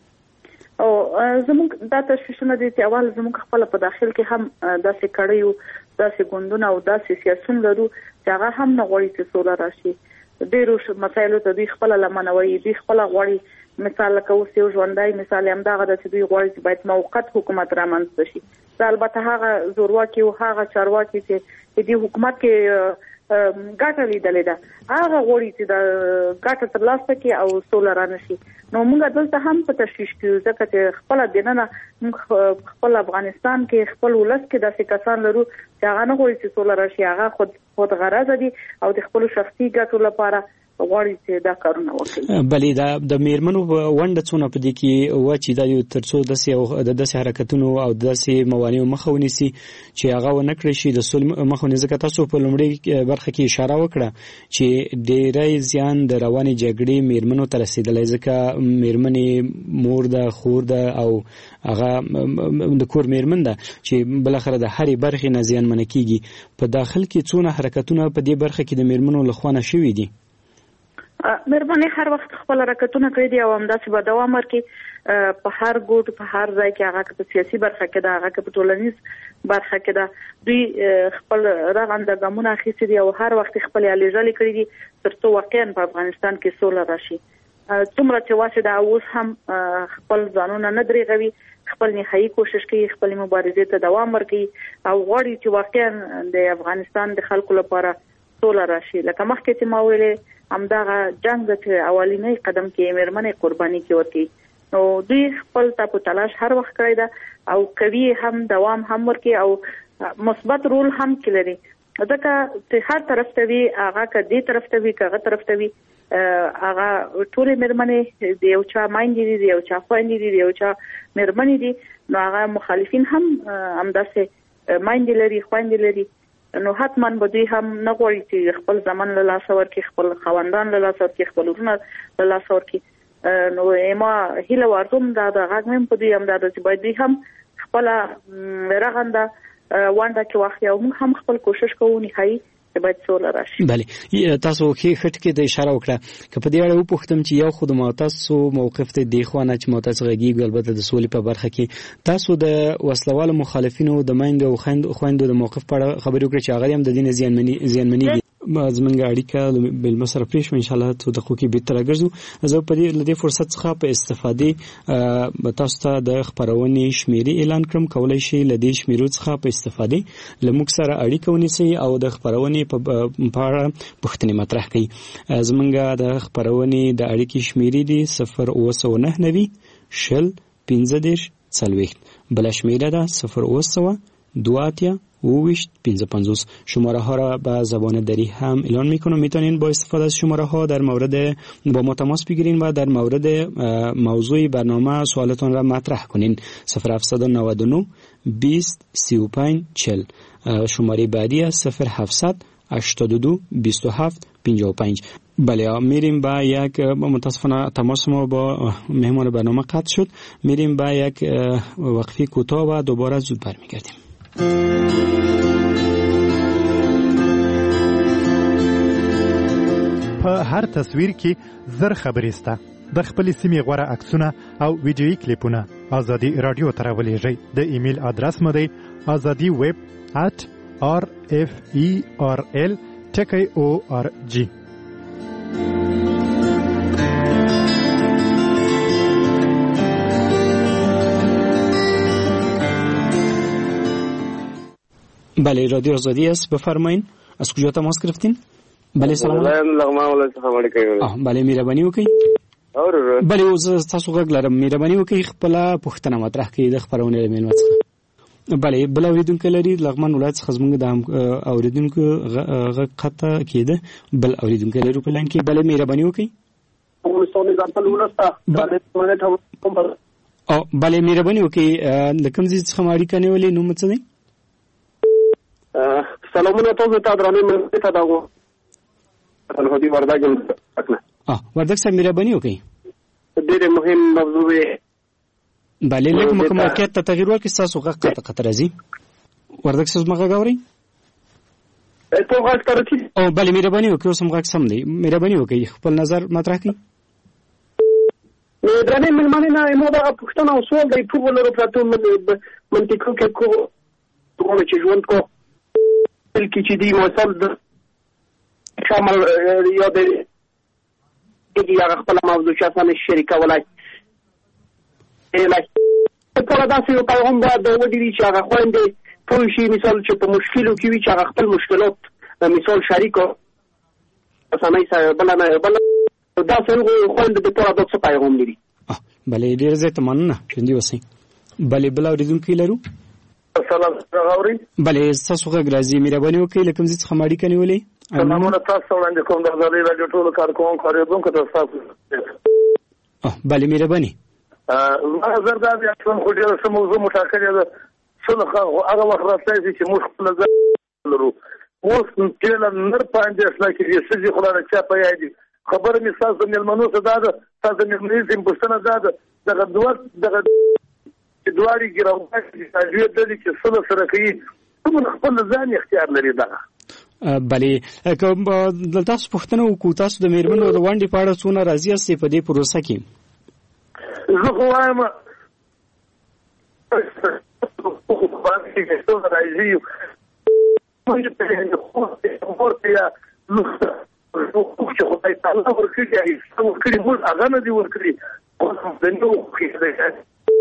او زموږ دا تشویشونه دي چې اول زموږ خپل په داخل کې هم داسې کړیو، داسې ګوندونه او داسې سیاسيون لرو چې هغه هم نه غواړي چې سوله راشي. ډیرو مسایلو ته دوی خپل لمنوي، دوی خپل غواړي. مثال لکه اوس یو ژوندۍ مثال هم دغه د چې دوی غواړي چې باید موقت حکومت رامنځته شي. دا البته هغه زورواکي او هغه چارواکي چې د حکومت کې ګټه لیدلې ده هغه غواړي چې د ګټه ترلاسه کړي او سوله رانشي. نو موږ دلته هم په تشویش کې ځکه چې خپل دننه موږ خپل افغانستان کې خپل ولس کې داسې کسان لرو چې هغه نه غواړي چې سوله راشي، هغه خود خود غرض دي او د خپل شخصي ګټو لپاره غواړي چې دا کارونه وکړي. بلې دا د میرمنو ونډه څونه په دې کې و چې دا یو ترڅو داسې د داسې حرکتونو او داسې موانعو مخه ونیسي چې هغه ونه کړی شي د سولې مخه ونیسي. ځکه تاسو په لومړۍ برخه کې اشاره وکړه چې ډېری زیان د روانې جګړې میرمنو ته رسېدلی ځکه میرمنې مور ده، خور ده او هغه د کور میرمن ده چې بالاخره د هرې برخې نه زیانمنه کیږي. په داخل کې څونه حرکتونه په دې برخه کې د میرمنو لخوا نه شوي دي؟ میرمنې هر وخت خپل حرکتونه کړی دي او همداسې به دوام ورکړي په هر ګوټ په هر ځای کې، هغه په سیاسي برخه کې ده، هغه په ټولنیز برخه کې ده. دوی خپل رغنده ګامونه اخیستي دي او هر وخت خپل هلې ځلې کړي دي تر څو واقعا په افغانستان کې سوله راشي. څومره چې واسه دا اوس هم خپل ځانونه نه درېږوي، خپل نهایي کوشش کوي خپل مبارزې ته دوام ورکړي او غواړي چې واقعا د افغانستان د خلکو لپاره سوله راشي. لکه مخکې چې ما ویلې همدغه جنگ د اولینی قدم کې میرمنې قرباني کې ورکړي. نو دوی خپل ته په تلاش هر وخت کړی ده او کوي هم دوام هم ورکړي او مثبت رول هم کړي. ځکه چې هر طرف ته وي، هغه که دې طرف ته وي که هغه طرف ته وي، هغه ټولې میرمنې د یو چا میندې دي، د یو چا خویندې دي، د یو چا میرمنې دي. نو هغه مخالفین هم همداسې میندې لري، خویندې لري. نو حتما به دوی هم نه غواړي چې خپل ځمن له لاسه ورکړي، خپل خاوندان له لاسه ورکړي، خپل ورونه له لاسه ورکړي. نو ما هیله وارزوم دا د غږ مې په دوی هم دا چې باید دوی هم خپله رغنده ونډه کې واخلي او موږ هم خپل کوشش کوو نهایي چې باید سوله راشي. بله، تاسو کې خټ کې د اشاره وکړه که په دې اړه وپوښتم چې یو خو د معترضو موقف ته دی خو نه چې معترض غږیږي البته د سولې په برخه کې تاسو د وسلوالو مخالفینو د میندو او خویندو د موقف په اړه خبرې وکړئ چې هغه هم د دین زیانمني زیانمني دي. زمونږ اړیکه بل مسره پریښ ان شاء الله ته د خوکي به تر راګرځو. زه په دې لدې فرصت څخه په استفاده تاسو ته د خبرونې شمیرې اعلان کړم. کولای شئ لدې شمیرو څخه په استفاده لموږ سره اړیکه ونیسئ او د خبرونې په اړه پوښتنې مطرح کړئ. زمونږ د خبرونې د اړیکې شمیرې دي صفر اوه سوه نهه نوي شل پنځه دېرش څلوېښت. بله شمیره ده صفر اوه سوه دوه اتیا اوویشت پنځه پنځوس. شماره ها را به زبان دری هم اعلان میکنم. میتونین با استفاده از شماره ها در مورد با ما تماس بگیرین و در مورد موضوع برنامه سوالتان را مطرح کنین. صفر هفتصد و نود و نه بیست سی و پنج چهل. شماره بعدی است صفر هفتصد هشتاد و دو بیست و هفت پنجاه و پنج. بله میریم با یک متاسفانه تماس ما با مهمان برنامه قطع شد. میریم با یک وقفه کوتاه و دوباره زود برمیگردیم. په هر تصویر کې زر خبرې سته. د خپل سیمې غوره عکسونه او ویډیویي کلیپونه ازادي رادیو ته راولېږئ. د ایمیل ادرس مو دی ازادي ویب at r f e r l ټکی او ار جی. بله رادیو آزادی است. بفرمایید از کجا تماس گرفتین؟ بله سلام علیکم. بله مهرباني وکړئ. بله اوس تاسو غږ لرم، مهرباني وکړئ خپل پوښتنه مطرح کړئ د خبرونه مېلمه څخه. بله بل اوریدونکو لري لغمان ولایت څخه زموږ د اوریدونکو غږ قطع کېده. بل اوریدونکو لري په لاین کې. بله مهرباني وکړئ. او بله مهرباني وکړئ د کوم ځای څخه اړیکه نیولې نوم څه دی؟ سلامونه تاسو ته درنه مې ته داغو الهدي وردګ اکله اه وردګ سره مهرباني وکړئ. ډېر مهم موضوع دی. بله لکه مکملکیت ته تغییر ورکړئ. تاسو غږ قطع قطع راځي. وردګ سره زما غږ اورئ؟ ته غږ ترتیب او بله مهرباني وکړئ. اوس هم غږ سم دی. مهرباني وکړئ خپل نظر مطرح کړئ. نو درنه مېلمانه نه مو دا پوښتنه او سوال دی ټول ولر پراتو منطقو کې کو ټول چې ژوند کو بلکې چې دی موصل د شامل یا د دې هغه خپل موضوع چې اسانه شریکه ولای الای په داسې یو پیغام باید ودی چې هغه خويندې ټول شي مثال چې په مشکلو کې وي چې هغه خپل مشکلات مثال شریکو اسانه یې بل نه بل دا څنګه خويندې د په داسې پیغام لري. بله ډیر زه ته مننه چندي وسی. بله بل اوریدونکو لرو. سلام غوري. بله تاسو غږ راځي مهرباني وکړئ لکه زه څه ماړی کني ولې. سلامونه تاسو وړاندې کوم د غوړي راډیو ټول کارکون خبرونه کوم تاسو. اه بله مهرباني. ما زر دا بیا څنګه خو ډیره سم موضوع متأکد ده. څنګه هغه وخت راځي چې موږ خپل ځل لرو. اوس چې نر پاندې اصله کې دې سږي خلانه چا په یادي خبر می تاسو ملمنو څه ده تاسو مې زم پښتنه ده دغه دوه دغه دواري ګراوند چې د دې چې څه سره کوي ټول خپل ځان اختیار لري. دا بله کوم د تاسو پښتنه او کو تاسو د میرمنو د وانډي پاړه څونه راضي است په دې پروسه کې؟ زه خو وایم خو باندې چې څو راځي موږ په دې خو ورته نو چې خدای تعالی ورکړي چې ورکړي موږ هغه نه دی ورکړي د نو کې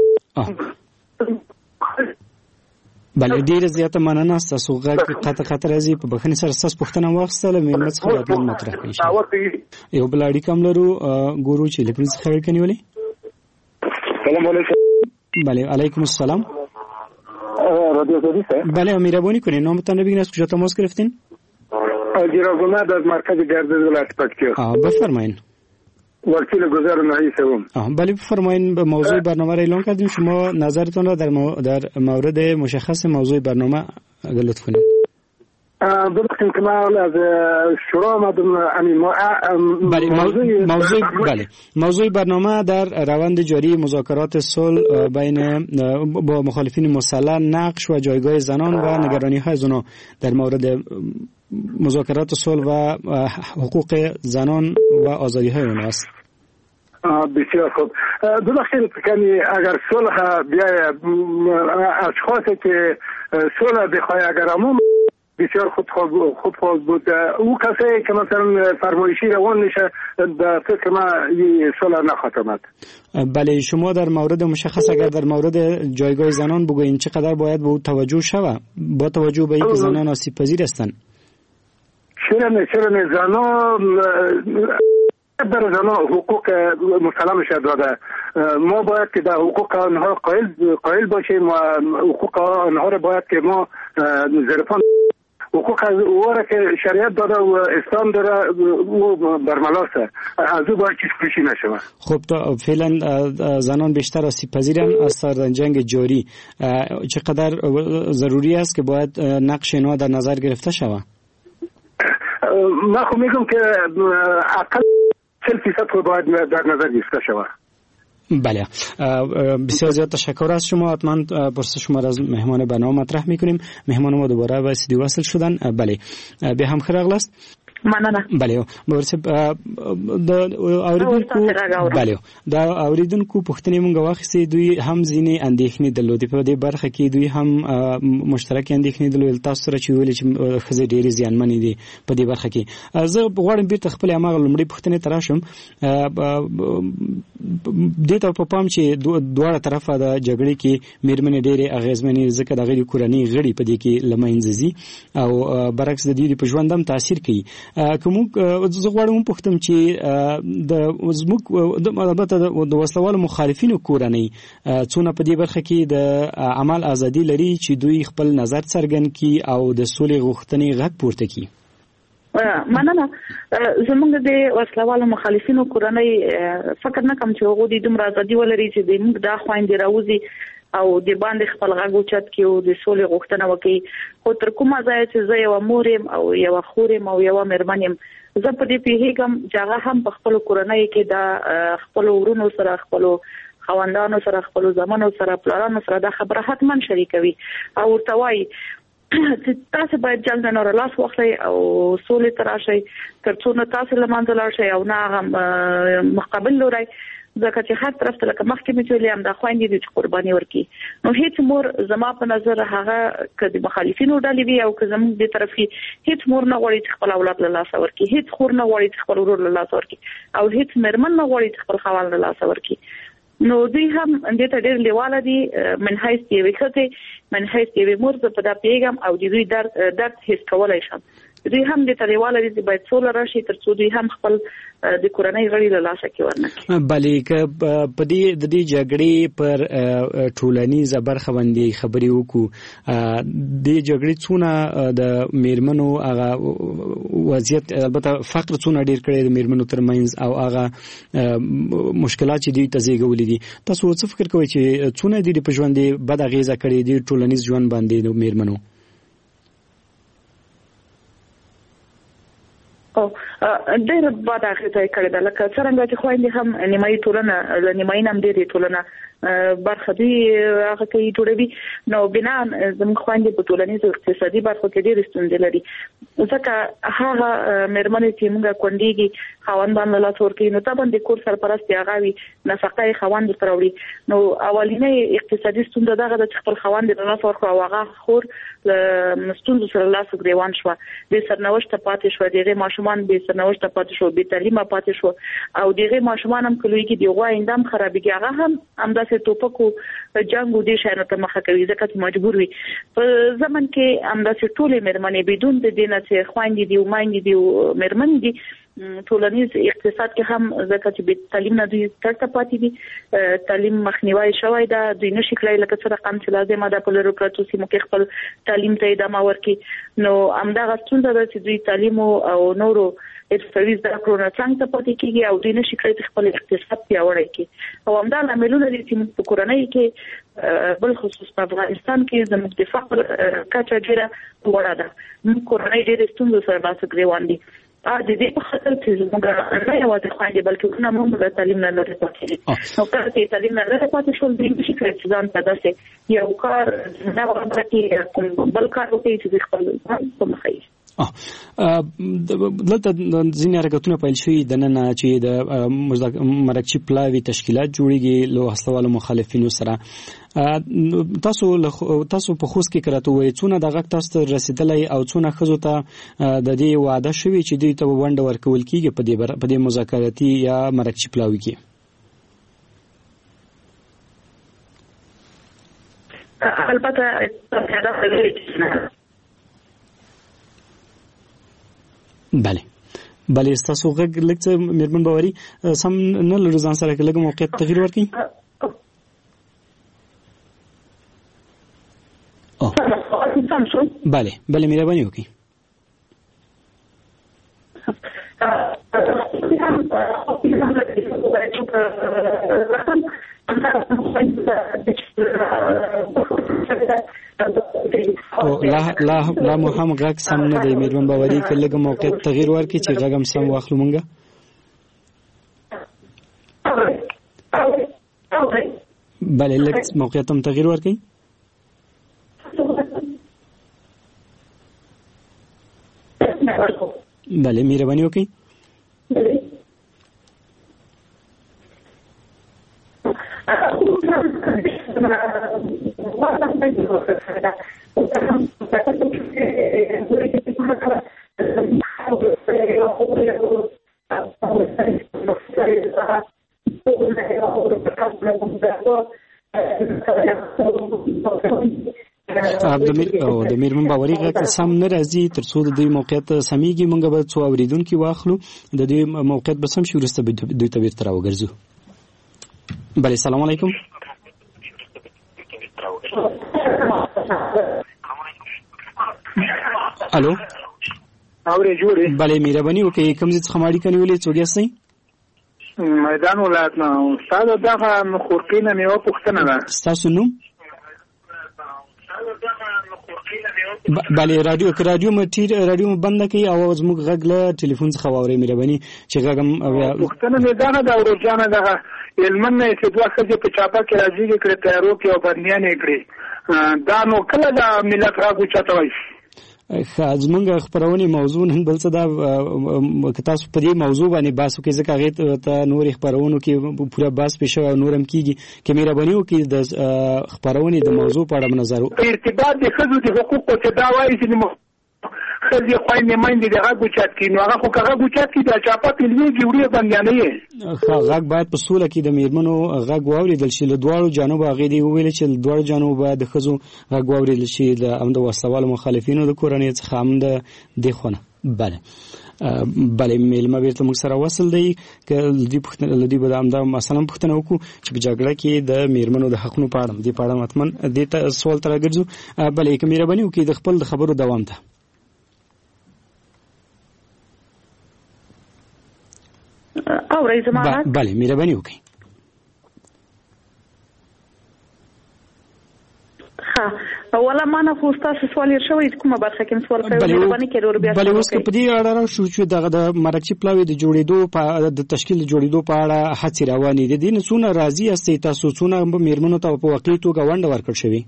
بله ډیره زیاته مننه. تاسو غږ قطع قطع راځي په بخښنې سره تاسو پوښتنه واخیستله مېلمه څخه راتلل مطرح کړئ. یو بل اړیکه هم لرو ګورو چې له پرنس خبرې کوي ولې. سلام علیکم. بله علیکم السلام. رادیو زدی سه. بله مهربانی کنین نامتان رو بگین از کجا تماس گرفتین؟ جراگومد از مرکز گردش ولایت پکتیا. آه بفرمایین. وکیل گذار نهایی سوم. آه بله بفرمایین. به موضوع برنامه را اعلان کردیم. شما نظرتون را در مو... در مورد مشخص موضوع برنامه اگر لطف کنید. بلکه که من از شروع آمدم بله موضوع موضوع بله موضوع برنامه در روند جاری مذاکرات صلح بین با مخالفین مسلح، نقش و جایگاه زنان و نگرانی های زنان در مورد مذاکرات صلح و حقوق زنان و آزادی های اونها است. بسیار خوب. ببخشید کنی اگر صلح بیاید اشخاصی که صلح بخواه اگر عموم بسیار خوب خوب خوب بود. او کسی که مثلا فرمایشی روان میشه در فکر ما این صلح نخاتمد. بله شما در مورد مشخص اگر در مورد جایگاه زنان بگوین چقدر باید به او توجه شود با توجه به اینکه زنان آسیب پذیر هستند؟ چرا نه چرا نه زنان در زنان حقوق مسلم شد داده. ما باید که در حقوق آنها قائل قائل باشیم و حقوق آنها را باید که ما زیرپان حقوق وره که شریعت داره و اسلام داره و برملاسه از او باید چیز کشی نشوه. خب تا فعلا زنان بیشتر آسیب پذیرن از سر جنگ جاری، چقدر ضروری است که باید نقش اینا در نظر گرفته شود؟ من خب میگم که اقل چهل فیصد خود باید در نظر گرفته شود. بله، بسیار زیاد تشکر از شما. حتما پرسش شما را از مهمان برنامه مطرح میکنیم. مهمان ما دوباره به استودیو وصل شدن. بله، به هم خیر است. مننه. بله، ورسه د اوریدونکو بله د اوریدونکو پښتنې مونږ واخیسې، دوی هم ځینې اندېښنې درلودې په دې برخه کې، دوی هم مشترک اندېښنې درلودې. تاسو سره چې ویل چې ښځې ډېرې زیانمنې دي په دې برخه کې، زه غواړم بیرته خپل هماغه لومړۍ پوښتنې ته راشم. دې ته په پام چې دواړه طرفه د جګړې کې میرمنې ډېرې اغېزمنې، ځکه د هغې کورنۍ غړي په دې کې له منځه ځي او برعکس د دوی په ژوند هم تاثیر کوي. که موږ زه غواړم وپوښتم چې د زموږ البته د وسلوالو مخالفینو کورنۍ څونه په دې برخه کې د عمل ازادي لري چې دوی خپل نظر څرګند کړي او د سولې غوښتنې غږ پورته کړي؟ مننه. زمونږ د وسلوالو مخالفینو کورنۍ فکر نه کوم چې هغوی د دومره ازادي ولري چې د موږ دا خویندې راوځي او د باندې خپل غږ اوچت کړي او د سولې غوښتنه وکړي. خو تر کومه ځایه چې زه یوه مور یم او یوه خور یم او یوه مېرمن یم، زه په دې پوهېږم چې هغه هم په خپلو کورنیو کې د خپلو ورونو سره، خپلو خاوندانو سره، خپلو زامنو سره، پلارانو سره دا خبره حتما شریکوي او ورته وایي چې تاسو باید جنګ نه رالاس واخلئ او سولې ته راشئ، تر څو نه تاسو له منځه لاړ شئ او نه هغه مقابل لوری. ځکه چې هر طرف ته لکه مخکې مې ویلې هم دا خویندې دي چې قرباني ورکړي. نو هیڅ مور زما په نظر هغه که د مخالفینو ډلې وي او که زموږ دې طرف وي، هیڅ مور نه غواړي چې خپل اولاد له لاسه ورکړي، هیڅ خور نه غواړي چې خپل ورور له لاسه ورکړي او هیڅ مېرمن نه غواړي چې خپل خاوند له لاسه ورکړي. نو دوی هم دې ته ډېر لیواله دي من حیث یوې ښځې، من حیث یوې مور زه په دا پوهېږم او د دوی درد درد حس کولی شم. دوی هم دې ته لیواله دي چې باید سوله راشي تر څو دوی هم خپل د کورنۍ غړي له لاسه کې ورنکړي. بلې که په دې د دې جګړې پر ټولنیزه برخه باندې خبرې وکړو، دې جګړې څونه د میرمنو هغه وضعیت، البته فقر څونه ډېر کړی د میرمنو ترمنځ او هغه مشکلات چې دوی ته زیږولي دي، تاسو څه فکر کوئ چې څونه دوی په ژوند بد اغېزه کړې دي ټولنیز ژوند باندې د میرمنو؟ او ډېر بد اغېزه یې کړې ده، لکه څرنګه چې خویندې هم نیمایي ټولنه له نیمایي نه هم ډېرې ټولنه برخه دوی هغه کوي جوړوي. نو بنا زموږ خویندې په ټولنیزو اقتصادي برخو کې ډېرې ستونزې لري، ځکه هغه مېرمنې چې موږ کونډېږي خاوندان له لاسه ورکوي، نو طبعا د کور سرپرستې هغه وي، نفقه یې خاوند ورته راوړي. نو اولینۍ اقتصادي ستونزه دغه ده چې خپل خاوند یې له لاسه ورکړو او هغه خور له ستونزو سره لاس ګرېوان شوه، بې سرنوشته پاتې شوه، د هغې ماشومان بې سرنوشته پاتې شو، بې تعلیمه پاتې شو او د هغې ماشومان هم که لویږي د هغوی آینده هم خرابېږي. هغه هم همداسې ټوپکو جنګ او دې شیانو ته مخه کوي، ځکه چې مجبور وي. په زمن کې همداسې ټولې مېرمنې بدون د دې نه چې خویندې دي او میندې دي او مېرمنې دي، ټولنیز اقتصاد کې هم ځکه چې بې تعلیم نه دوی ترته پاتې دي، تعلیم مخنیوی شوی ده، دوی نشي کړی لکه څه رقم چې لازمه ده په لرو پرتو سیمو کې خپل تعلیم ته ادامه ورکړي. نو همدغه ستونزه ده چې دوی تعلیم او نورو اقتصادي زده کړو نه څنګ ته پاتې کېږي او دوی نشي کړی چې خپل اقتصاد پیاوړی کړي. او همدا لاملونه دي چې موږ په کورنۍ کې بل خصوص په افغانستان کې زموږ د فقر کچه ډېره لوړه ده، موږ کورنۍ ډېرې ستونزو سره لاس ګرېوان دي. د دې په خاطر چې زموږ نه یوازې خویندې بلکې ورونه هم د تعلیم نه لرې پاتې دي. نو کله چې تعلیم نه لرې پاتې شول، دوی نشي کړی چې ځان ته داسې یو کار نه برابر کړي، کوم بل کار وکړي چې دوی خپل ځان په مخه یې. دلته ځینې حرکتونه پیل شوي دننه چې د مرکچي پلاوي تشکیلات جوړېږي له وسلوالو مخالفینو سره. تاسو تاسو په خوست کې کراته وایي څونه د غږ تاسو ته رسیدلی او څونه ښځو ته د دې وعده شوي چې دوی ته ونډه ورکول کېږي په دې په دې مذاکراتي یا مرکچي پلاوي کې؟ البته بله بله ستاسو غږ لږ څه مېرمن باوري سم نه لرو، ځان سره لږ موقعیت تغییر ورکړئ. بله بله مهرباني وکړئ. لا لا لا مو هم غږ سم نه دی میرمن باوري کله کوم موقع تغییر ورکړي چې غږ هم سم واخلو مونږه. بله لږ موقعیت هم تغییر ورکړي. بله مهرباني وکړئ. او د میرمن باوري غږ سم نه راځي تر څو د دوی موقعیت سمېږي. موږ به څو اوریدونکي واخلو د دوی موقعیت به سم شي وروسته دوی ته بیرته راوګرځو. بله سلام علیکم. الو اورې جوړې. بله مهرباني وکړئ کوم ځای څخه مو اړیکه نیولې څوک یاستئ؟ میدان ولایت نه. استاد دغه خورکۍ نه مې یوه پوښتنه ده. ستاسو نوم؟ بله رادیو که رادیو مو ټیر رادیو مو بنده کړئ او زموږ غږ له ټلیفون څخه واورئ مهرباني چې غږ هم پوښتنه مې دغه ده ورورجانه دغه هلمند نه چې دوه ښځې په چاپه کې راجېږې کړې تیارو کې او بندیانې کړې دا نو کله د ملت غږ اوچته وایي؟ زمونږ خپرونې موضوع نن بل څه ده که تاسو په دې موضوع باندې بحث وکړئ ځکه هغې ته نورې خپرونو کې پوره بحث پې شوی او نور هم کېږي که مهرباني وکړي د خپرونې د موضوع په اړه به نظر په ارتباط د ښځو د حقوقو چې دا وایي چې ښځې خویندې میندې د غږ اوچت کړي نو هغه خو که غږ اوچت کړي د چاپه کې لویږي وړې بندیانه یې غږ باید په سوله کې د میرمنو غږ واورېدل شي له دواړو جانبو. هغې دې وویلې چې له دواړو جانبو باید د ښځو غږ واورېدل شي د هم د وسله والو مخالفینو د کورنۍ څخه هم د دې خوا نه. بله بله میلمه بیرته موږ سره وصل دی که له دوی به د همدا مثلا پوښتنه وکړو چې په جګړه کې د میرمنو د حقونو په اړه دې په اړه حتما دې ته سوال ته راګرځو. بله که مهرباني وکړي د خپل د خبرو دوام ته. اورئ زما غږ؟ بله مهرباني وکړئ. ښه اوله ما نه خو ستاسو سوال یې شوی کومه برخه کې سوال کوي مهرباني کړئ ور بیا. بله اوس که په دې اړه راشو چې دغه د مرکزي پلاوي د جوړېدو په د تشکیل د جوړېدو په اړه هڅې روانې دي دې نه څونه راضي یاستئ تاسو څونه میرمنو ته په واقعي توګه ونډه ورکړل شوې؟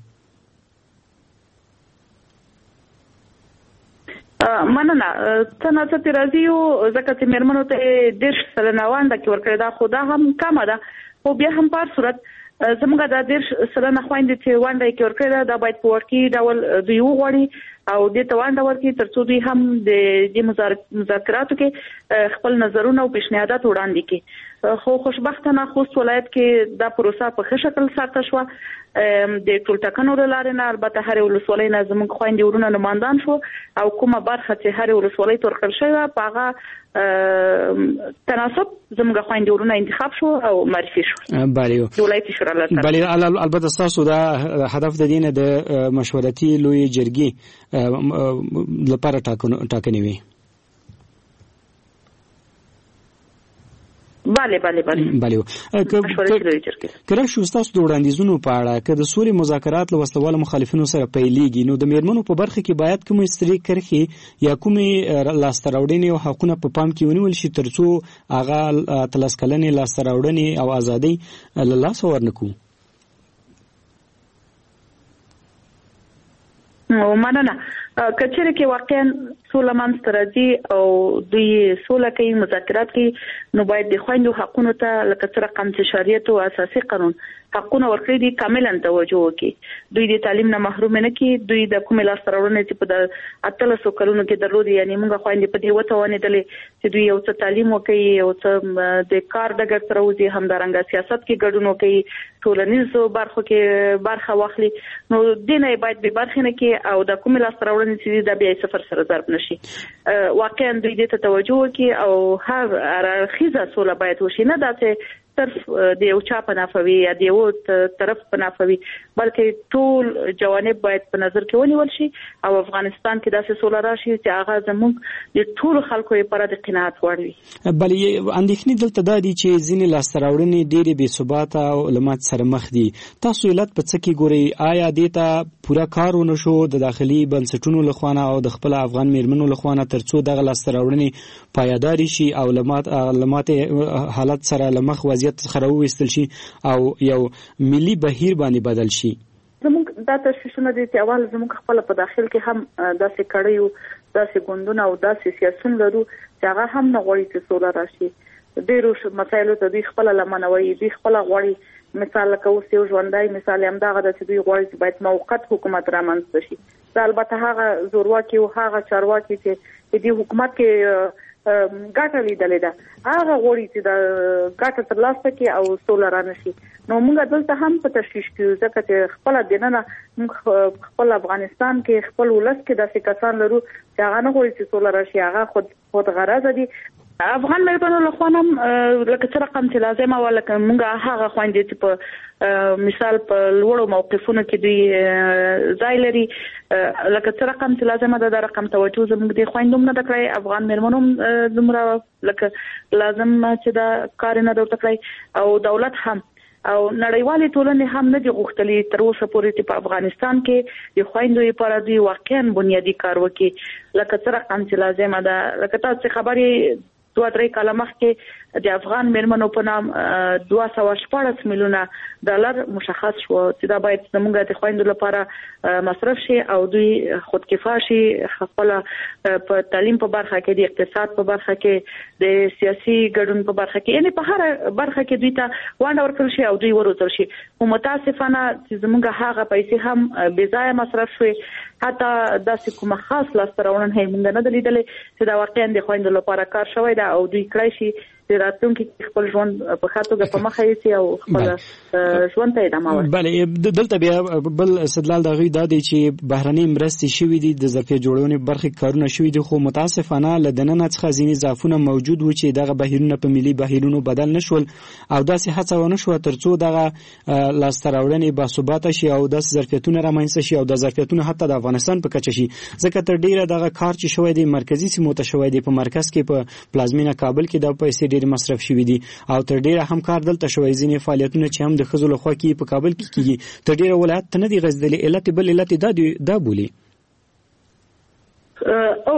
مننه څه نه څه راځي یو ځکه چې میرمنو ته ډېر سلنه ونډه کې ورکړې ده خو دا هم کمه ده خو بیا هم په هر صورت زموږ دا ډېر سلنه خویندې چې ونډه کې ورکړې ده دا باید په واقعي ډول دوی وغواړي او دې ته ونډه ورکړي تر څو دوی هم د دې مذاکراتو کې خپل نظرونه او پیشنهادات وړاندې کړي. خو خوشبختانه خوست ولایت کې دا پروسه په ښه شکل ساته شوه. د ټولټاکنو له لارې نه البته هرې ولسوالۍ نه زموږ خویندې ورونه نمایندان شو او کومه برخه چې هرې ولسوالۍ ته ورکړل شوې وه په هغه تناسب زموږ خویندې ورونه انتخاب شو او معرفي شو د ولایتي شورا له طرفه. بله البته ستاسو دا هدف د دې نه د مشورتي لویې جرګې لپاره ټاکنې وي؟ بله بله بله بله که راشو ستاسو د وړاندیزونو په اړه که د سولې مذاکرات له وسله والو مخالفینو سره پیلېږي نو د میرمنو په برخه کې باید کومې سترې کرښې یا کومې لاسته راوړنې او حقونه په پام کې ونیول شي تر څو هغه اتلس کلنې لاسته راوړنې او ازادۍ له لاسه ورنکړو؟ مننه. کچېرې کې واقعا سوله منځته راځي او دوی سوله کوي مذاکرات کوي نو باید د خویندو حقونو ته لکه څه رقم چې شریعت او اساسي قانون حقونه ورکړي دي کاملا توجه وکړي. دوی د تعلیم نه محروم نه کړي. دوی د کومې لاسته راوړنې چې په اتلسو کلونو کې درلودې یعنې موږ خویندې په دې وتوانېدلې چې دوی یو څه تعلیم وکړي یو څه د کار ډګر ته راوځي همدارنګه سیاست کې ګډون وکړي ټولنیزو برخو کې برخه واخلي نو دې نه باید بې برخې نه کړي او د کومې لاسته راوړنې چې د بیا صفر سره ضرب نشي. واقعا دوی دې ته توجه وکړي او هر اړخیزه سوله باید وشي نه دا چې طرف د یو چا په نافوي یا د یو طرف په نافوي، بلکې ټول جوانب باید په نظر کې ونیول شي او افغانستان کې داسې سوله راشي چې هغه زموږ د ټول خلکو لپاره د قناعت وړ وي. بلې اندېښنې دلته دا دي چې ځینې لاسته راوړنې ډېرې بې ثباته او له ماتې سره مخ دي. تاسو علت په څه کې ګورئ؟ آیا دې ته پوره کار ونه شو د داخلي بنسټونو له خوا او د خپل افغان میرمنو له خوا تر څو دغه لاسته راوړنې پایداري شي او له ماتې حالت سره له مخ وضعیت څخه راوویستل شي او یو ملي بهیر باندې بدل شي؟ زموږ دا تشویشونه دي چې اول زموږ خپل په داخل کې هم داسې کړیو، داسې ګوندونه او داسې سیاسون لرو چې هغه هم نه غواړي چې سوله راشي. ډېرو مسایلو ته دوی خپله لمنه وایي، دوی خپله غواړي. مثال لکه اوس یو ژوندی مثال همدغه ده چې دوی غواړي چې باید موقت حکومت رامنځته شي. دا البته هغه زورواکي او هغه چارواکي چې د دې حکومت کې ګټه لیدلې ده، هغه غواړي چې د ګټه ترلاسه کړي او سوله رانشي. نو موږ دلته هم په تشویش کې ځکه چې خپل دننه موږ خپل افغانستان کې خپل ولس کې داسې کسان لرو چې هغه نه غواړي چې سوله راشي، هغه خود خود غرض دي. افغان مېرمنو له خوا هم لکه څه رقم چې لازمه وه، لکه موږ هغه خویندې چې په مثال په لوړو موقفونو کې دوی ځای لري، لکه څه رقم چې لازمه ده دا رقم توجه زموږ د خویندو هم نه ده کړی، افغان مېرمنو هم دومره لکه لازم چې دا کار نه ده ورته کړی او دولت هم او نړیوالې ټولنې هم نه دي غوښتلي تر اوسه پورې چې په افغانستان کې د خویندو لپاره دوی واقعا بنیادي کار وکړي. لکه څه رقم چې لازمه ده، لکه تاسو خبرې دوه درې کاله مخکې د افغان مېرمنو په نام دوه سوه شپاړس میلیونه ډالر مشخص شو چې دا باید زموږ د خویندو لپاره مصرف شي او دوی خودکفا شي، خپل په تعلیم په برخه کې، د اقتصاد په برخه کې، د سیاسي ګډون په برخه کې، یعنی په هر برخه کې دوی ته ونډه ورکړل شي او دوی وروزل شي. خو متاسفانه چې زموږ هغه پیسې هم بې ځایه مصرف شوې، حتی داسې کومه خاص لاسته راوړنه یې موږ نه ده لیدلې چې دا واقعا د خویندو لپاره کار شوی ده او دوی کړی شي چې راتلونکي خپل ژوند په ښه توګه په مخه یوسي او خپل ژوند ته ادامه ورکړي. بله دلته بیا بل استدلال د هغوی دا دی چې بهرنۍ مرستې شوي دي، د ظرفیت جوړونې برخې کارونه شوي دي، خو متاسفانه له دننه څخه ځینې ضعفونه موجود وو چې دغه بهیرونه په ملي بهیرونو بدل نه شول او داسې هڅه ونه شوه تر څو دغه لاسته راوړنې باثباته شي او داسې ظرفیتونه رامنځته شي او د ظرفیتونه حتی د افغانستان په کچه شي. ځکه تر ډیره دغه کار چې شوی دی مرکزي سیمو ته شوی دی، په مرکز کې په پلازمینه کابل کې د پیسې ډېر مصرف شوي دي او تر ډیره هم کار دلته شوی. ځینې فعالیتونه چې هم د ښځو لخوا کېږي په کابل کې کېږي، تر ډیره ولایت ته نه دي غځېدلي. علت بل علت دا بولي او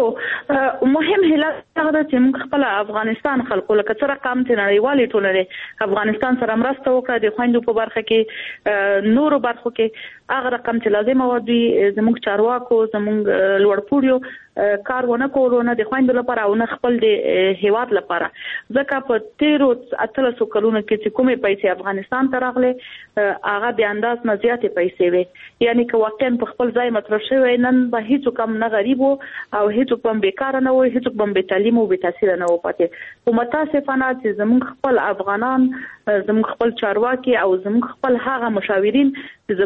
مهم علت هغه ده چې موږ خپل افغانستان خلکو لکه څه رقم چې نړیوالې ټولنې افغانستان سره مرسته وکړه د خویندو په برخه کې، نورو برخو کې هغه رقم چې لازمه وه دوی زموږ چارواکو زموږ لوړپوړیو کار ونه کولو، نه د خویندو لپاره او نه خپل د هیواد لپاره. ځکه په تیرو اتلسو کلونو کې چې کومې پیسې افغانستان ته راغلې هغه د انداز نه زیاتې پیسې وې، یعنی که واقعا په خپل ځای مصرف شوی نن به هیڅوک هم نه غریب و او هیڅوک هم بیکاره نه و، هیڅوک هم بې تعلیم او بې تحصیله نه و پاتې. خو متاسفانه چې زموږ خپل افغانان، زموږ خپل چارواکي او زموږ خپل هغه مشاورین چې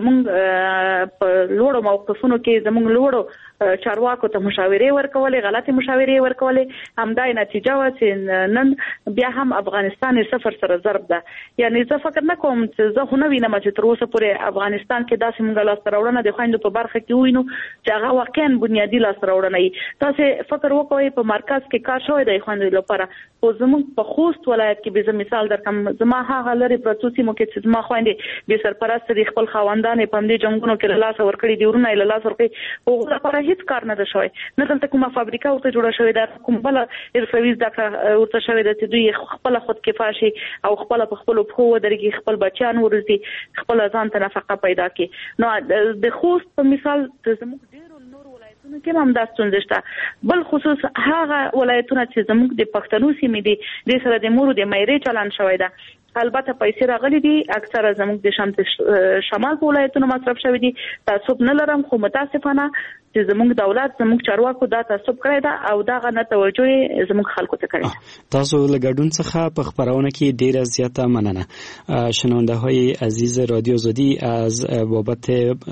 زموږ په لوړو موقفونو کې زموږ لوړو چارواکو ته مشاورې ورکولې، غلطي مشاورې ورکولې، همدا نتیجه وه چې نن بیا هم افغانستان صفر سره ضرب ده. یعنی زه فکر نه کوم چې زه خو نه وینم چې تر اوسه پورې افغانستان کې داسې موږ لاسته راوړنه د خویندو په برخه کې ووینو چې هغه واقعا بنیادي لاسته راوړنه وي. تاسې فکر وکړئ په مرکز کې کار شوی دی خویندو لپاره، خو زموږ په خوست ولایت کې به زه مثال درکړم، زما هغه لرې پرتو سیمو کې چې زما خویندې بې سرپرسته دي، خپل خاوندان یې په همدې جنګونو کې له لاسه ورکړي دي، ورونه یې له لاسه ورکړي، هغو لپاره هیڅ کار نه ده شوی، نه دلته کومه فابریکه ورته جوړه شوې ده، کوم بله حرفوي زده کړه ورته شوې ده چې دوی خپله خودکفا شي او خپله په خپلو پښو ودرېږي، خپل بچیان وروزي، خپله ځان ته نفقه پیدا کړي. نو د خوست په مثال زموږ ډېرو نورو ولایتونو کې هم دا ستونزې شته، بل خصوص هغه ولایتونه چې زموږ د پښتنو سیمې دي دې سره د مورو د میرې چلن شوی ده. البته پیسې راغلي دي، اکثره زموږ د شمال شمال په ولایتونو مصرف شوي دي. تعصب نه لرم، خو متاسفانه چې زموږ دولت زموږ چارواکو دا تعصب کړی ده او دغه نه توجه یې زموږ خلکو ته کړی ده. تاسو له ګډون څخه په خپرونه کې ډیره زیاته مننه. شنونده های عزیز رادیو آزادی، از بابت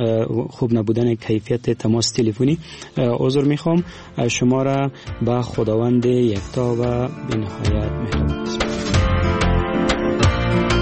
خوب نبودن کیفیت تماس تلفنی عذر میخوام. شما را به خداوند یکتا و بی‌نهایت مهربان.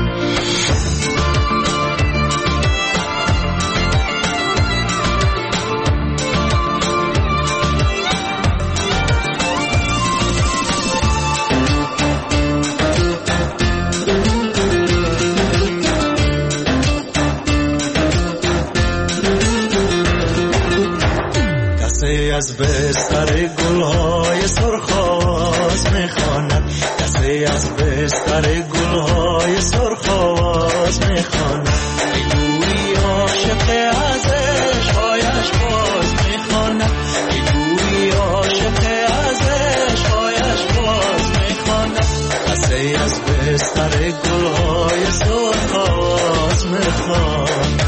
از بستر گلهای سرخاز میخواند، کسی از بستر گلهای سرخاز میخواند. گویی عاشق از عشقهایش باز میخواند، گویی عاشق از عشقهایش باز میخواند. کسی از بستر گلهای سرخاز میخواند.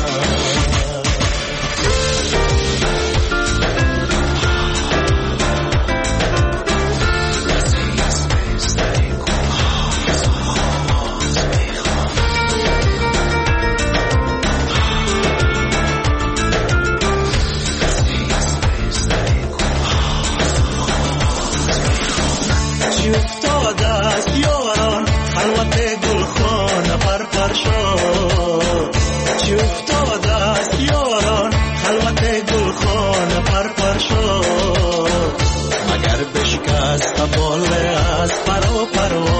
مگر بشکست باله از پر و پرواز